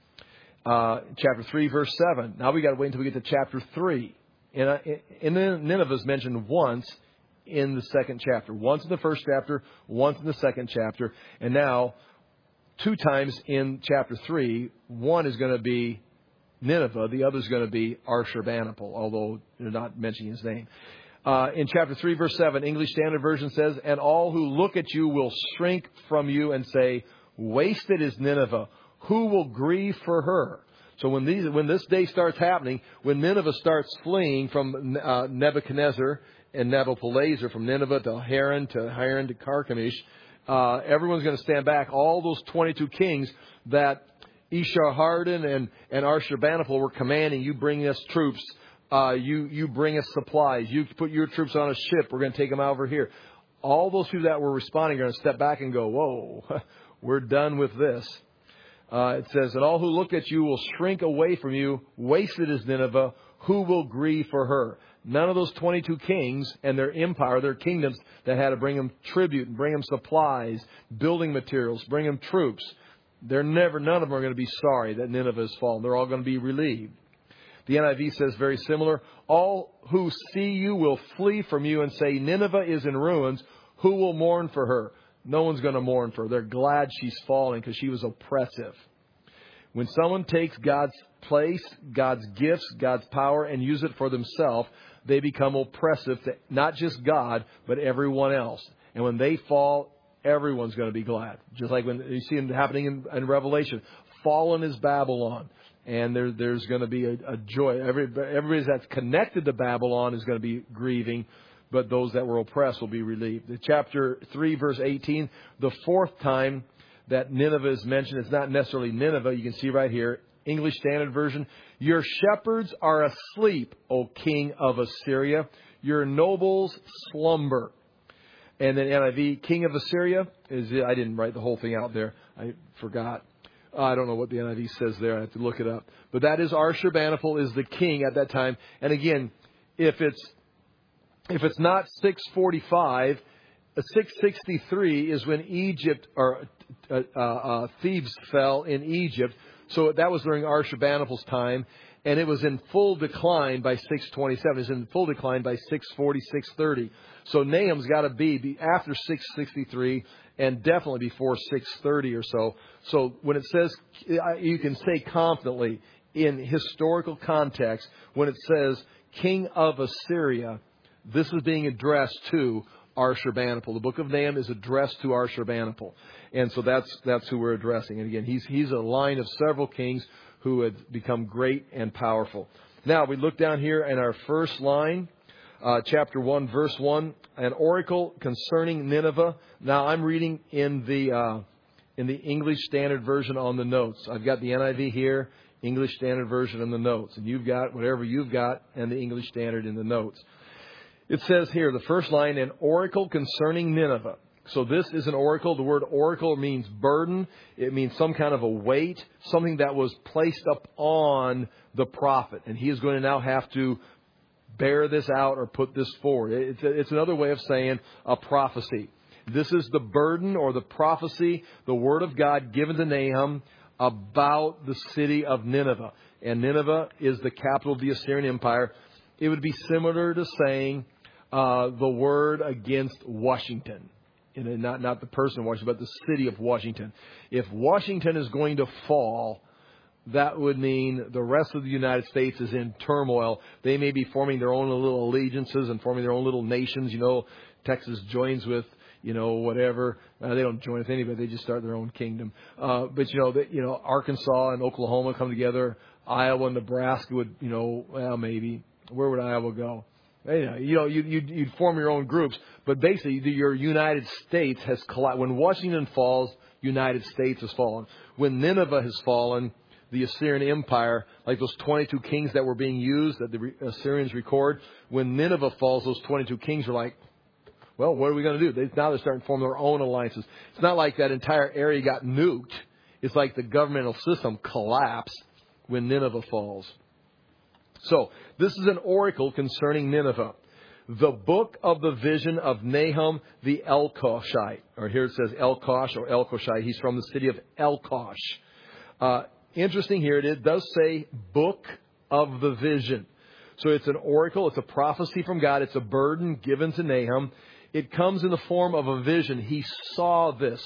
Chapter 3, verse 7. Now we got to wait until we get to chapter 3. And Nineveh is mentioned once in the second chapter. Once in the first chapter, once in the second chapter. And now, 2 times in chapter 3. One is going to be Nineveh. The other is going to be Ashurbanipal, although they're not mentioning his name. In chapter 3, verse 7, English Standard Version says, and all who look at you will shrink from you and say, wasted is Nineveh. Who will grieve for her? So when this day starts happening, when Nineveh starts fleeing from Nebuchadnezzar and Nabopolassar, from Nineveh to Haran to Carchemish. Everyone's going to stand back. All those 22 kings that Esarhaddon and Ashurbanipal were commanding, you bring us troops, you bring us supplies, you put your troops on a ship, we're going to take them over here. All those people that were responding are going to step back and go, whoa, we're done with this. It says, and all who look at you will shrink away from you. Wasted is Nineveh. Who will grieve for her? None of those 22 kings and their empire, their kingdoms that had to bring them tribute and bring them supplies, building materials, bring them troops. None of them are going to be sorry that Nineveh has fallen. They're all going to be relieved. The NIV says very similar. All who see you will flee from you and say, Nineveh is in ruins. Who will mourn for her? No one's going to mourn for her. They're glad she's falling because she was oppressive. When someone takes God's place, God's gifts, God's power, and use it for themselves, they become oppressive to not just God, but everyone else. And when they fall, everyone's going to be glad. Just like when you see it happening in Revelation. Fallen is Babylon. And there's going to be a joy. Everybody that's connected to Babylon is going to be grieving, but those that were oppressed will be relieved. In chapter 3, verse 18, the fourth time that Nineveh is mentioned, it's not necessarily Nineveh. You can see right here, English Standard Version. Your shepherds are asleep, O king of Assyria. Your nobles slumber. And then NIV, king of Assyria, I didn't write the whole thing out there. I forgot. I don't know what the NIV says there. I have to look it up. But that is Ashurbanipal is the king at that time. And again, if it's not 645, 663 is when Egypt or Thebes fell in Egypt. So that was during Ashurbanipal's time. And it was in full decline by 627. It was in full decline by 640, 630. So Nahum's got to be after 663 and definitely before 630 or so. So when it says, you can say confidently in historical context, when it says king of Assyria, this is being addressed to Ashurbanipal. The book of Nahum is addressed to Ashurbanipal. And so that's who we're addressing. And again, he's a line of several kings who had become great and powerful. Now, we look down here in our first line, chapter 1, verse 1, an oracle concerning Nineveh. Now, I'm reading in the English Standard Version on the notes. I've got the NIV here, English Standard Version in the notes. And you've got whatever you've got and the English Standard in the notes. It says here, the first line, an oracle concerning Nineveh. So this is an oracle. The word oracle means burden. It means some kind of a weight, something that was placed up on the prophet. And he is going to now have to bear this out or put this forward. It's another way of saying a prophecy. This is the burden or the prophecy, the word of God given to Nahum about the city of Nineveh. And Nineveh is the capital of the Assyrian Empire. It would be similar to saying the word against Washington. Not the person of Washington, but the city of Washington. If Washington is going to fall, that would mean the rest of the United States is in turmoil. They may be forming their own little allegiances and forming their own little nations. Texas joins with, whatever. They don't join with anybody. They just start their own kingdom. But Arkansas and Oklahoma come together. Iowa and Nebraska would, maybe. Where would Iowa go? You'd form your own groups, but basically your United States has collapsed. When Washington falls, United States has fallen. When Nineveh has fallen, the Assyrian Empire, like those 22 kings that were being used that the Assyrians record, when Nineveh falls, those 22 kings are like, well, what are we going to do? Now they're starting to form their own alliances. It's not like that entire area got nuked. It's like the governmental system collapsed when Nineveh falls. So, this is an oracle concerning Nineveh. The book of the vision of Nahum the Elkoshite. Or here it says Elkosh or Elkoshite. He's from the city of Elkosh. Interesting here, it does say book of the vision. So it's an oracle, it's a prophecy from God, it's a burden given to Nahum. It comes in the form of a vision. He saw this.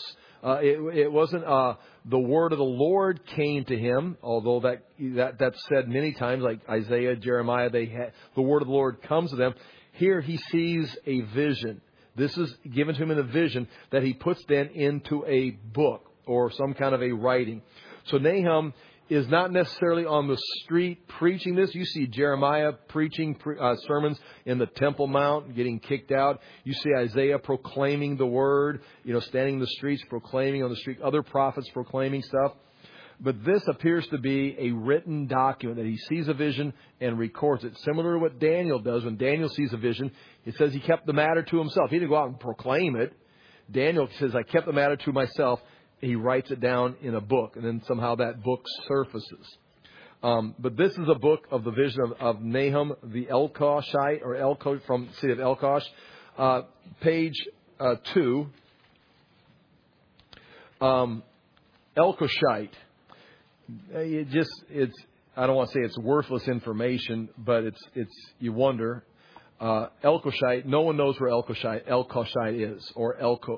It wasn't the word of the Lord came to him, although that's said many times, like Isaiah, Jeremiah, the word of the Lord comes to them. Here he sees a vision. This is given to him in a vision that he puts then into a book or some kind of a writing. So Nahum is not necessarily on the street preaching this. You see Jeremiah preaching sermons in the Temple Mount, getting kicked out. You see Isaiah proclaiming the word, standing in the streets, proclaiming on the street. Other prophets proclaiming stuff. But this appears to be a written document that he sees a vision and records it. Similar to what Daniel does. When Daniel sees a vision, it says he kept the matter to himself. He didn't go out and proclaim it. Daniel says, I kept the matter to myself. He writes it down in a book, and then somehow that book surfaces. But this is a book of the vision of Nahum the Elkoshite, or Elkosh, from the city of Elkosh. Page 2. Elkoshite. I don't want to say it's worthless information, but it's you wonder. Elkoshite. No one knows where Elkoshite is, or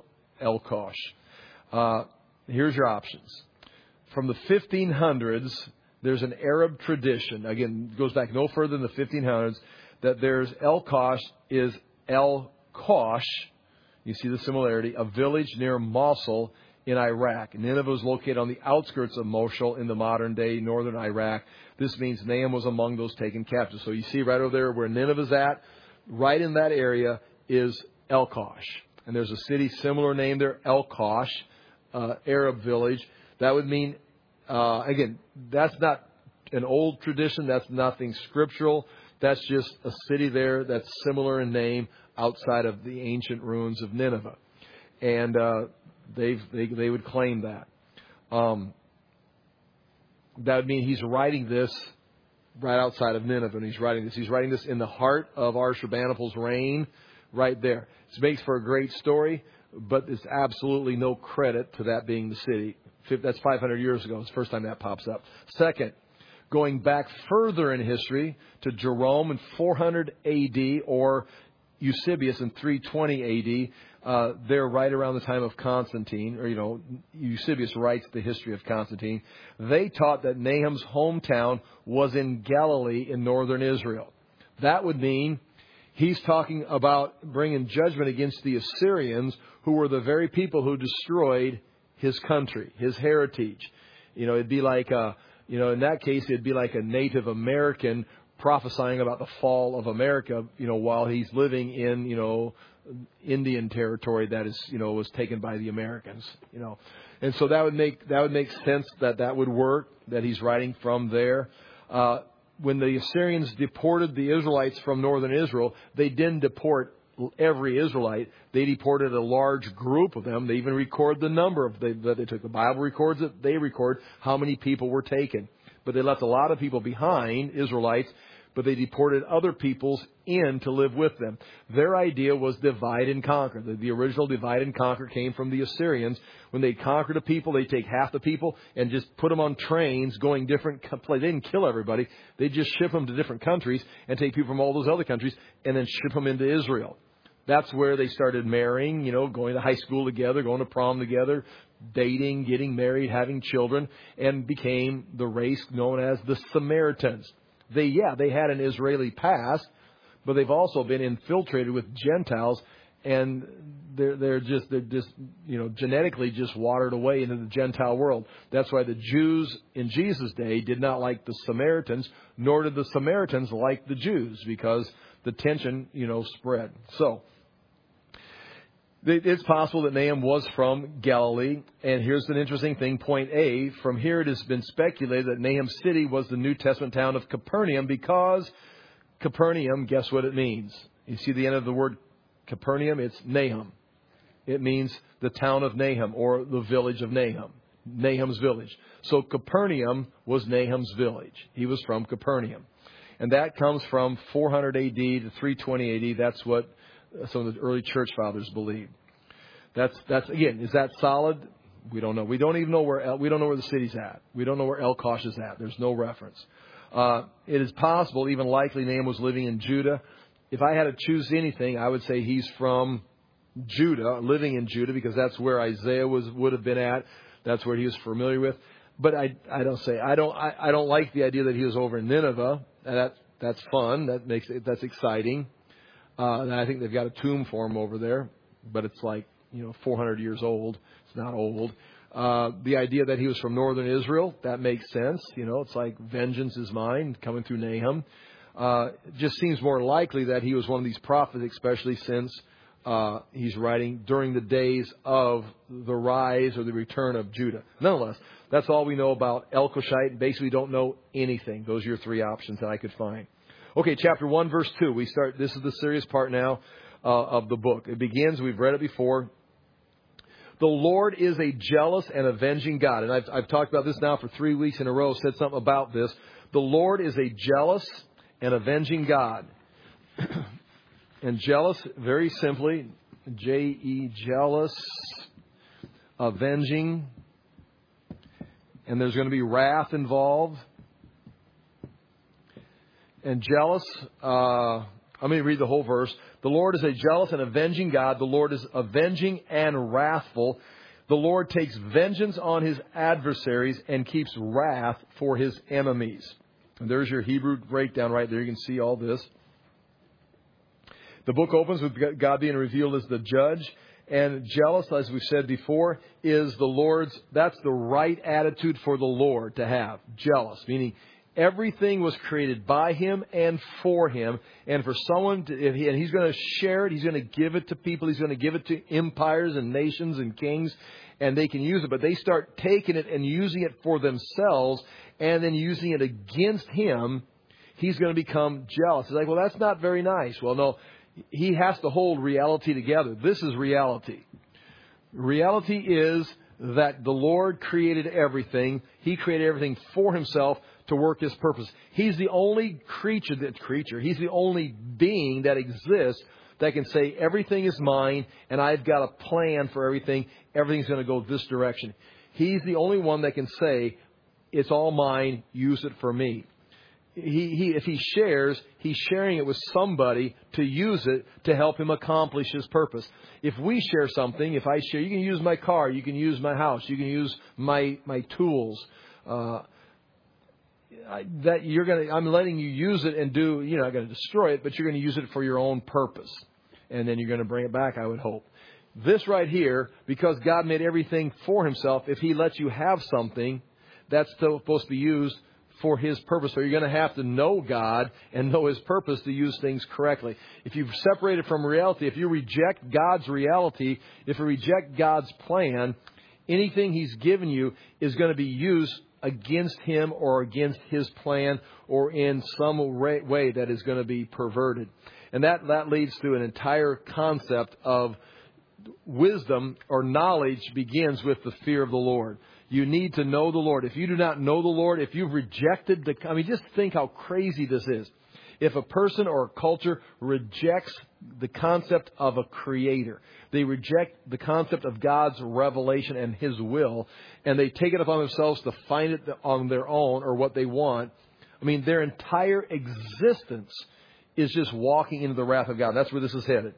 Elkosh. Here's your options. From the 1500s, there's an Arab tradition. Again, it goes back no further than the 1500s. That there's Elkosh is El-Kosh. You see the similarity. A village near Mosul in Iraq. Nineveh was located on the outskirts of Mosul in the modern day northern Iraq. This means Nahum was among those taken captive. So you see right over there where Nineveh's at, right in that area is Elkosh. And there's a city similar name there, Elkosh, Arab village. That would mean, again, that's not an old tradition. That's nothing scriptural. That's just a city there that's similar in name outside of the ancient ruins of Nineveh. And they would claim that. That would mean he's writing this right outside of Nineveh. And he's writing this in the heart of Ashurbanipal's reign, right there. This makes for a great story, but there's absolutely no credit to that being the city. That's 500 years ago. It's the first time that pops up. Second, going back further in history to Jerome in 400 A.D. or Eusebius in 320 A.D., they're right around the time of Constantine, or, Eusebius writes the history of Constantine. They taught that Nahum's hometown was in Galilee in northern Israel. That would mean he's talking about bringing judgment against the Assyrians, who were the very people who destroyed his country, his heritage. It'd be like, in that case, it'd be like a Native American prophesying about the fall of America, while he's living in, Indian territory that is, was taken by the Americans, And so that would make sense that would work, that he's writing from there. When the Assyrians deported the Israelites from northern Israel, they didn't deport every Israelite. They deported a large group of them. They even record the number that they took. The Bible records it. They record how many people were taken. But they left a lot of people behind, Israelites, but they deported other peoples in to live with them. Their idea was divide and conquer. The original divide and conquer came from the Assyrians. When they conquered a people, they'd take half the people and just put them on trains going different places. They didn't kill everybody. They'd just ship them to different countries and take people from all those other countries and then ship them into Israel. That's where they started marrying, going to high school together, going to prom together, dating, getting married, having children, and became the race known as the Samaritans. They had an Israeli past, but they've also been infiltrated with Gentiles, and they're just genetically just watered away into the Gentile world. That's why the Jews in Jesus' day did not like the Samaritans, nor did the Samaritans like the Jews, because the tension, spread. So it's possible that Nahum was from Galilee. And here's an interesting thing. Point A, from here it has been speculated that Nahum's city was the New Testament town of Capernaum, because Capernaum, guess what it means? You see the end of the word Capernaum? It's Nahum. It means the town of Nahum, or the village of Nahum. Nahum's village. So Capernaum was Nahum's village. He was from Capernaum. And that comes from 400 A.D. to 320 A.D. That's what some of the early church fathers believed. That's again, is that solid? We don't know. We don't even know where the city's at. We don't know where Elkosh is at. There's no reference. It is possible, even likely, Nahum was living in Judah. If I had to choose anything, I would say he's from Judah, living in Judah, because that's where Isaiah would have been at. That's where he was familiar with. But I don't like the idea that he was over in Nineveh. That's fun. That's exciting. And I think they've got a tomb for him over there, but it's like 400 years old. It's not old. The idea that he was from northern Israel, that makes sense. It's like vengeance is mine coming through Nahum. It just seems more likely that he was one of these prophets, especially since he's writing during the days of the rise or the return of Judah. Nonetheless, that's all we know about Elkoshite. Basically, don't know anything. Those are your three options that I could find. Okay, chapter 1, verse 2. This is the serious part now of the book. It begins, we've read it before. The Lord is a jealous and avenging God. And I've talked about this now for 3 weeks in a row, said something about this. The Lord is a jealous and avenging God. And jealous, very simply, J-E, jealous, avenging. And there's going to be wrath involved. And jealous, let me read the whole verse. The Lord is a jealous and avenging God. The Lord is avenging and wrathful. The Lord takes vengeance on his adversaries and keeps wrath for his enemies. And there's your Hebrew breakdown right there. You can see all this. The book opens with God being revealed as the judge. And jealous, as we've said before, is the Lord's, that's the right attitude for the Lord to have. Jealous, meaning everything was created by him and for him. And for someone, and he's going to share it. He's going to give it to people. He's going to give it to empires and nations and kings. And they can use it. But they start taking it and using it for themselves and then using it against him. He's going to become jealous. He's like, well, that's not very nice. Well, no, he has to hold reality together. This is reality. Reality is that the Lord created everything. He created everything for himself to work his purpose. He's the only creature. He's the only being that exists that can say everything is mine and I've got a plan for everything. Everything's going to go this direction. He's the only one that can say it's all mine. Use it for me. If he shares, he's sharing it with somebody to use it to help him accomplish his purpose. If we share something, if I share, you can use my car, you can use my house, you can use my tools. I'm letting you use it and you're not going to destroy it, but you're going to use it for your own purpose. And then you're going to bring it back, I would hope. This right here, because God made everything for himself, if he lets you have something, that's still supposed to be used for his purpose. So you're going to have to know God and know his purpose to use things correctly. If you've separated from reality, if you reject God's reality, if you reject God's plan, anything he's given you is going to be used against him or against his plan or in some way that is going to be perverted. And that leads to an entire concept of wisdom or knowledge begins with the fear of the Lord. You need to know the Lord. If you do not know the Lord, if you've rejected just think how crazy this is. If a person or a culture rejects the concept of a creator, they reject the concept of God's revelation and his will, and they take it upon themselves to find it on their own or what they want, their entire existence is just walking into the wrath of God. That's where this is headed.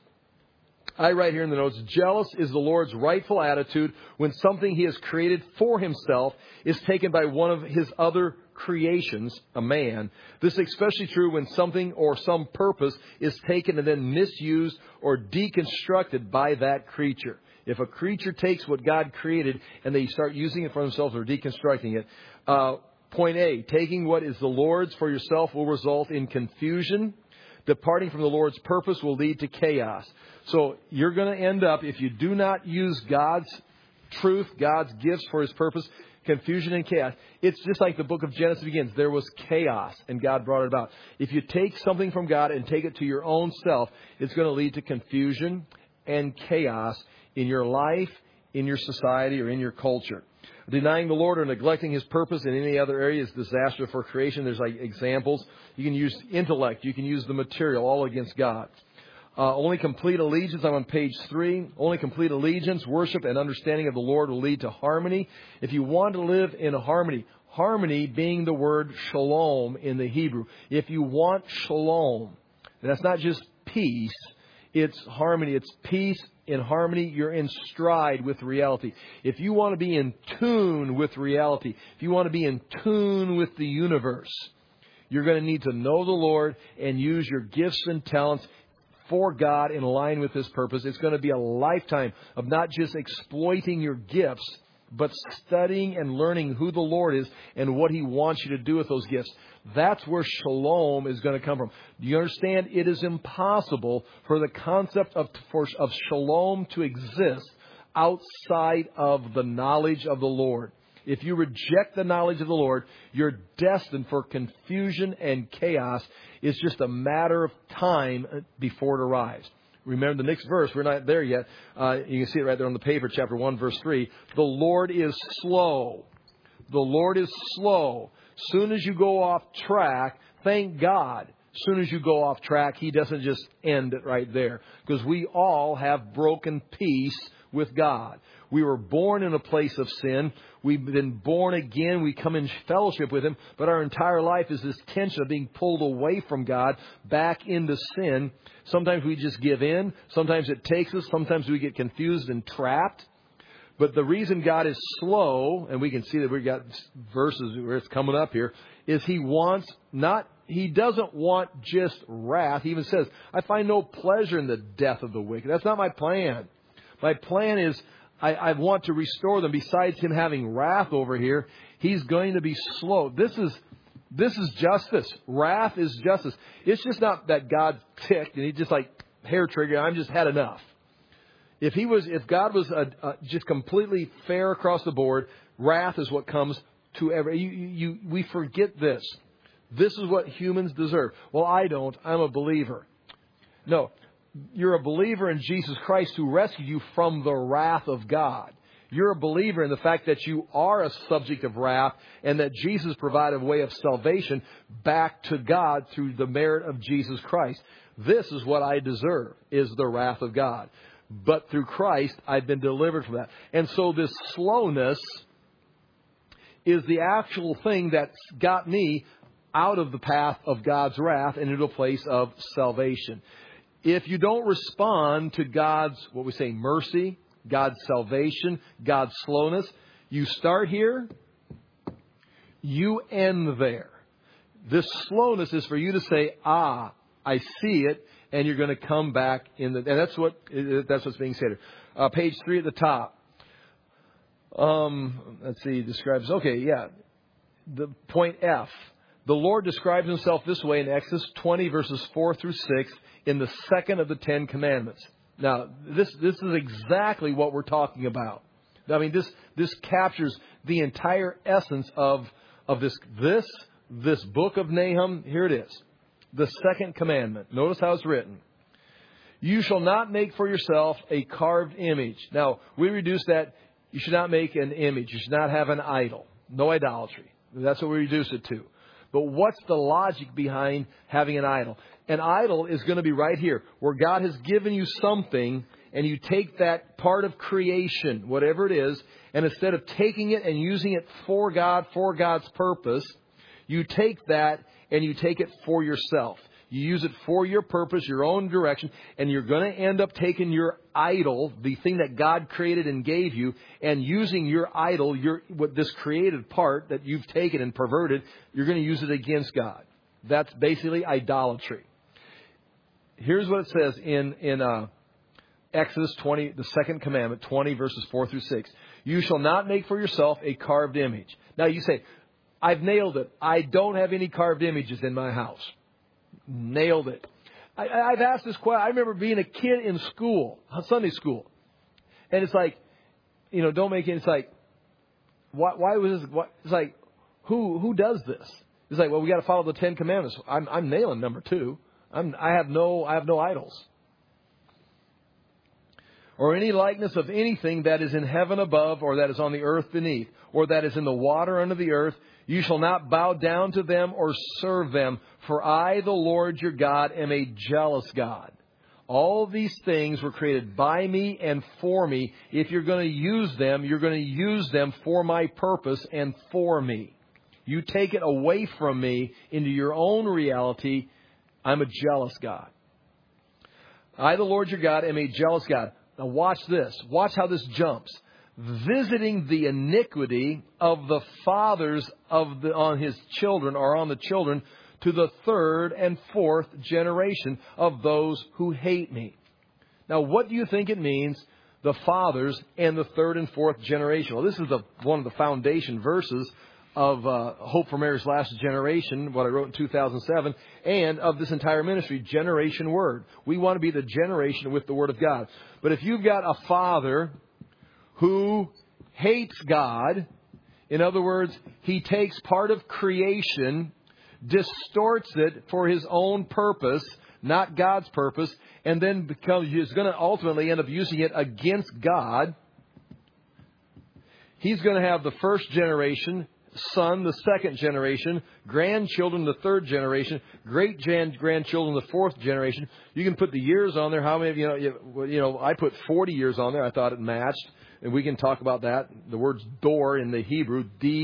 I write here in the notes, jealous is the Lord's rightful attitude when something he has created for himself is taken by one of his other creations, a man. This is especially true when something or some purpose is taken and then misused or deconstructed by that creature. If a creature takes what God created and they start using it for themselves or deconstructing it, point A, taking what is the Lord's for yourself will result in confusion. Departing from the Lord's purpose will lead to chaos. So you're going to end up, if you do not use God's truth, God's gifts for his purpose, confusion and chaos. It's just like the book of Genesis begins. There was chaos and God brought it about. If you take something from God and take it to your own self, it's going to lead to confusion and chaos in your life, in your society, or in your culture. Denying the Lord or neglecting his purpose in any other area is disaster for creation. There's examples. You can use intellect. You can use the material, all against God. Only complete allegiance, I'm on page 3. Only complete allegiance, worship, and understanding of the Lord will lead to harmony. If you want to live in harmony, harmony being the word shalom in the Hebrew. If you want shalom, and that's not just peace, it's harmony. It's peace in harmony. You're in stride with reality. If you want to be in tune with reality, if you want to be in tune with the universe, you're going to need to know the Lord and use your gifts and talents for God in line with his purpose. It's going to be a lifetime of not just exploiting your gifts, but studying and learning who the Lord is and what He wants you to do with those gifts. That's where shalom is going to come from. Do you understand? It is impossible for the concept of shalom to exist outside of the knowledge of the Lord. If you reject the knowledge of the Lord, you're destined for confusion and chaos. It's just a matter of time before it arrives. Remember the next verse. We're not there yet. You can see it right there on the paper, chapter 1, verse 3. The Lord is slow. The Lord is slow. Soon as you go off track, thank God. Soon as you go off track, He doesn't just end it right there. Because we all have broken peace with God. We were born in a place of sin. We've been born again. We come in fellowship with Him. But our entire life is this tension of being pulled away from God, back into sin. Sometimes we just give in. Sometimes it takes us. Sometimes we get confused and trapped. But the reason God is slow, and we can see that we've got verses where it's coming up here, is He doesn't want just wrath. He even says, I find no pleasure in the death of the wicked. That's not my plan. My plan is I want to restore them. Besides Him having wrath over here, He's going to be slow. This is justice. Wrath is justice. It's just not that God's ticked and He just like hair trigger. I'm just had enough. If God was just completely fair across the board, wrath is what comes to every. We forget this. This is what humans deserve. Well, I don't. I'm a believer. No. You're a believer in Jesus Christ who rescued you from the wrath of God. You're a believer in the fact that you are a subject of wrath and that Jesus provided a way of salvation back to God through the merit of Jesus Christ. This is what I deserve, is the wrath of God. But through Christ, I've been delivered from that. And so this slowness is the actual thing that's got me out of the path of God's wrath and into a place of salvation. If you don't respond to God's, what we say, mercy, God's salvation, God's slowness, you start here, you end there. This slowness is for you to say, I see it, and you're going to come back in and that's what's being said here. Page 3 at the top. Let's see, describes, the point F. The Lord describes Himself this way in Exodus 20, verses 4 through 6, in the second of the 10 Commandments. Now, this is exactly what we're talking about. I mean, this captures the entire essence of this book of Nahum. Here it is. The second commandment. Notice how it's written. You shall not make for yourself a carved image. Now, we reduce that. You should not make an image. You should not have an idol. No idolatry. That's what we reduce it to. But what's the logic behind having an idol? An idol is going to be right here, where God has given you something, and you take that part of creation, whatever it is, and instead of taking it and using it for God, for God's purpose, you take that and you take it for yourself. You use it for your purpose, your own direction, and you're going to end up taking your idol, the thing that God created and gave you, and using your idol, this created part that you've taken and perverted, you're going to use it against God. That's basically idolatry. Here's what it says in Exodus 20, the second commandment, 20 verses 4 through 6. You shall not make for yourself a carved image. Now you say, I've nailed it. I don't have any carved images in my house. Nailed it. I've asked this question. I remember being a kid in school, Sunday school. And it's like, don't make it. It's like, why was this? It's like, who does this? It's like, well, we got to follow the 10 Commandments. I'm nailing number 2. I have no idols. Or any likeness of anything that is in heaven above, or that is on the earth beneath, or that is in the water under the earth. You shall not bow down to them or serve them, for I, the Lord your God, am a jealous God. All these things were created by me and for me. If you're going to use them, you're going to use them for my purpose and for me. You take it away from me into your own reality, I'm a jealous God. I, the Lord your God, am a jealous God. Now watch this. Watch how this jumps. Visiting the iniquity of the fathers on his children, or on the children, to the third and fourth generation of those who hate me. Now, what do you think it means the fathers, and the third and fourth generation. Well, this is one of the foundation verses of Hope for Mary's Last Generation, what I wrote in 2007, and of this entire ministry, Generation Word. We want to be the generation with the Word of God. But if you've got a father who hates God, in other words, he takes part of creation, distorts it for his own purpose, not God's purpose, and then is going to ultimately end up using it against God, he's going to have the first generation, son, the second generation, grandchildren, the third generation, great-grandchildren, the fourth generation. You can put the years on there. How many of you, I put 40 years on there. I thought it matched. And we can talk about that. The word's dor in the Hebrew,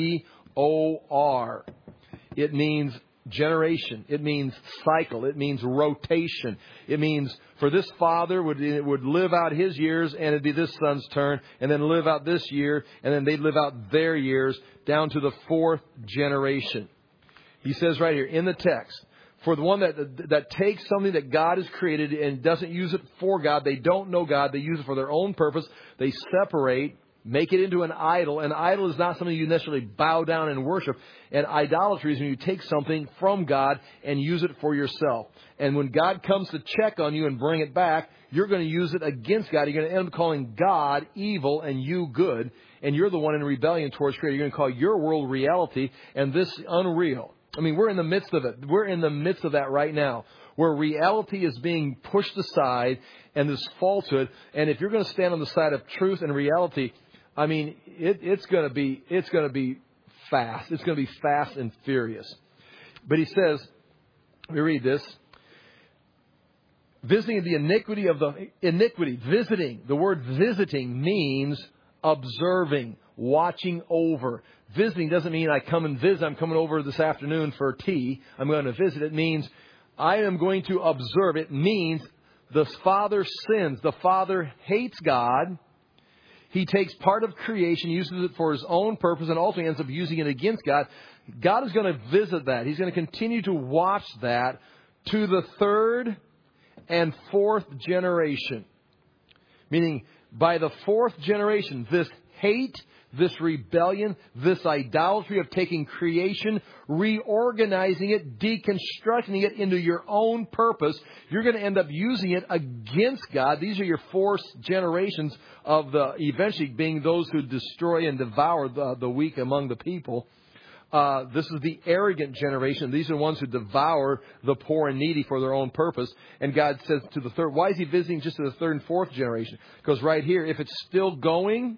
D-O-R. It means generation. It means cycle. It means rotation. It means for this father would live out his years, and it'd be this son's turn, and then live out this year, and then they'd live out their years down to the fourth generation. He says right here in the text, for the one that takes something that God has created and doesn't use it for God, they don't know God, they use it for their own purpose, they separate, make it into an idol. An idol is not something you necessarily bow down and worship. And idolatry is when you take something from God and use it for yourself. And when God comes to check on you and bring it back, you're going to use it against God. You're going to end up calling God evil and you good. And you're the one in rebellion towards Creator. You're going to call your world reality and this unreal. I mean, we're in the midst of it. We're in the midst of that right now, where reality is being pushed aside and this falsehood. And if you're going to stand on the side of truth and reality, I mean, it's going to be fast. It's going to be fast and furious. But he says, let me read this. Visiting the iniquity of the iniquity, visiting. The word visiting means observing, watching over. Visiting doesn't mean I come and visit. I'm coming over this afternoon for tea. I'm going to visit. It means I am going to observe. It means the father sins. The father hates God. He takes part of creation, uses it for his own purpose, and ultimately ends up using it against God. God is going to visit that. He's going to continue to watch that to the third and fourth generation. Meaning, by the fourth generation, this hate, this rebellion, this idolatry of taking creation, reorganizing it, deconstructing it into your own purpose, you're going to end up using it against God. These are your four generations of eventually being those who destroy and devour the weak among the people. This is the arrogant generation. These are the ones who devour the poor and needy for their own purpose. And God says to the third, why is he visiting just to the third and fourth generation? Because right here, if it's still going,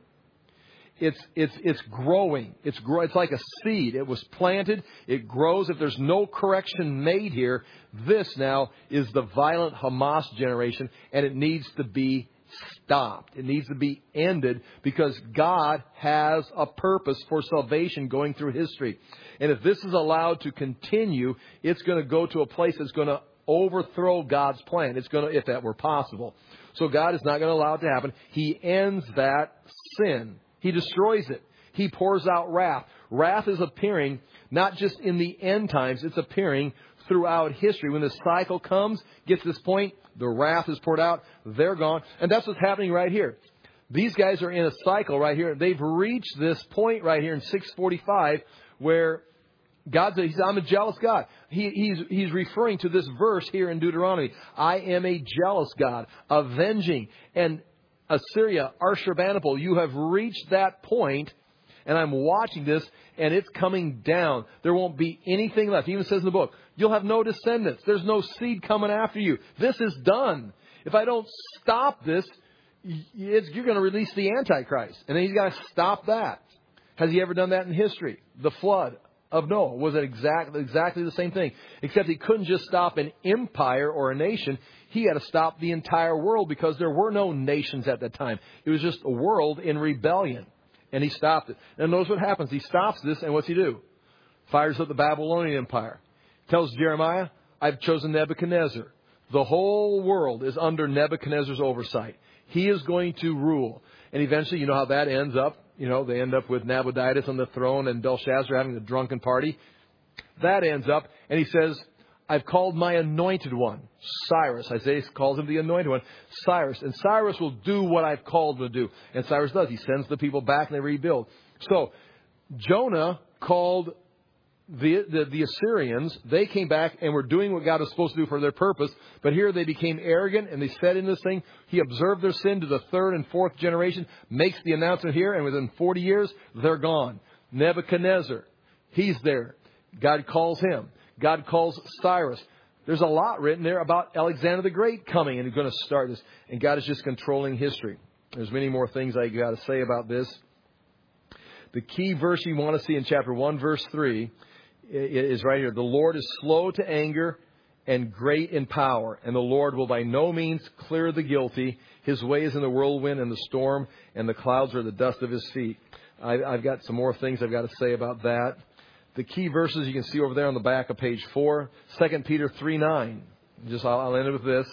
it's growing. It's like a seed. It was planted. It grows. If there's no correction made here, this now is the violent Hamas generation, and it needs to be stopped. It needs to be ended because God has a purpose for salvation going through history. And if this is allowed to continue, it's going to go to a place that's going to overthrow God's plan. It's going to, if that were possible. So God is not going to allow it to happen. He ends that sin. He destroys it. He pours out wrath. Wrath is appearing not just in the end times. It's appearing throughout history. When the cycle comes, gets to this point, the wrath is poured out. They're gone. And that's what's happening right here. These guys are in a cycle right here. They've reached this point right here in 645 where God says, I'm a jealous God. He's referring to this verse here in Deuteronomy. I am a jealous God, avenging. And Assyria, Ashurbanipal, you have reached that point, and I'm watching this, and it's coming down. There won't be anything left. It even says in the book, you'll have no descendants. There's no seed coming after you. This is done. If I don't stop this, you're going to release the Antichrist. And then he's got to stop that. Has he ever done that in history? The flood of Noah was it exactly the same thing, except he couldn't just stop an empire or a nation. He had to stop the entire world because there were no nations at that time. It was just a world in rebellion. And he stopped it. And notice what happens. He stops this, and what's he do? Fires up the Babylonian Empire. Tells Jeremiah, I've chosen Nebuchadnezzar. The whole world is under Nebuchadnezzar's oversight. He is going to rule. And eventually, you know how that ends up. You know, they end up with Nabonidus on the throne and Belshazzar having the drunken party. That ends up, and he says, I've called my anointed one, Cyrus. Isaiah calls him the anointed one, Cyrus. And Cyrus will do what I've called him to do. And Cyrus does. He sends the people back and they rebuild. So Jonah called the Assyrians. They came back and were doing what God was supposed to do for their purpose. But here they became arrogant and they fed into this thing. He observed their sin to the third and fourth generation, makes the announcement here, and within 40 years, they're gone. Nebuchadnezzar, he's there. God calls him. God calls Cyrus. There's a lot written there about Alexander the Great coming and he's going to start this. And God is just controlling history. There's many more things I got to say about this. The key verse you want to see in chapter 1, verse 3 is right here. The Lord is slow to anger and great in power, and the Lord will by no means clear the guilty. His way is in the whirlwind and the storm, and the clouds are the dust of his feet. I've got some more things I've got to say about that. The key verses you can see over there on the back of page 4, 2 Peter 3:9. I'll end it with this.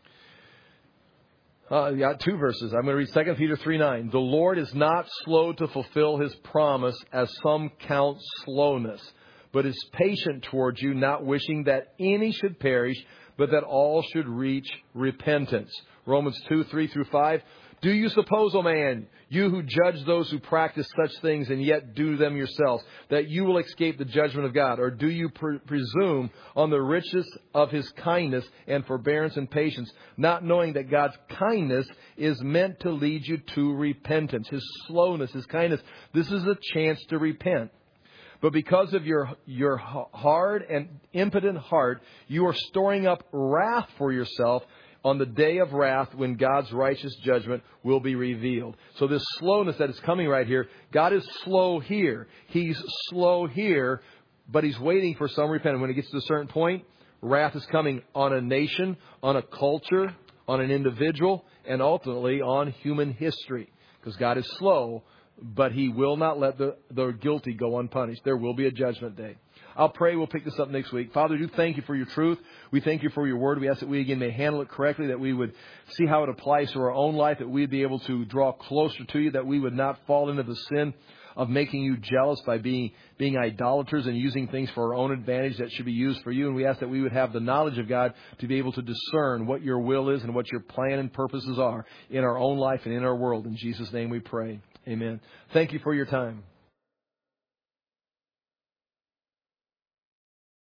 Got two verses. I'm going to read 2 Peter 3:9. The Lord is not slow to fulfill his promise, as some count slowness, but is patient towards you, not wishing that any should perish, but that all should reach repentance. Romans 2:3-5. Do you suppose, O man, you who judge those who practice such things and yet do them yourselves, that you will escape the judgment of God? Or do you presume on the riches of his kindness and forbearance and patience, not knowing that God's kindness is meant to lead you to repentance? His slowness, his kindness, this is a chance to repent. But because of your hard and impotent heart, you are storing up wrath for yourself on the day of wrath when God's righteous judgment will be revealed. So this slowness that is coming right here, God is slow here. He's slow here, but he's waiting for some repentance. When it gets to a certain point, wrath is coming on a nation, on a culture, on an individual, and ultimately on human history. Because God is slow, but he will not let the guilty go unpunished. There will be a judgment day. I'll pray. We'll pick this up next week. Father, we do thank you for your truth. We thank you for your word. We ask that we again may handle it correctly, that we would see how it applies to our own life, that we'd be able to draw closer to you, that we would not fall into the sin of making you jealous by being idolaters and using things for our own advantage that should be used for you. And we ask that we would have the knowledge of God to be able to discern what your will is and what your plan and purposes are in our own life and in our world. In Jesus' name we pray. Amen. Thank you for your time.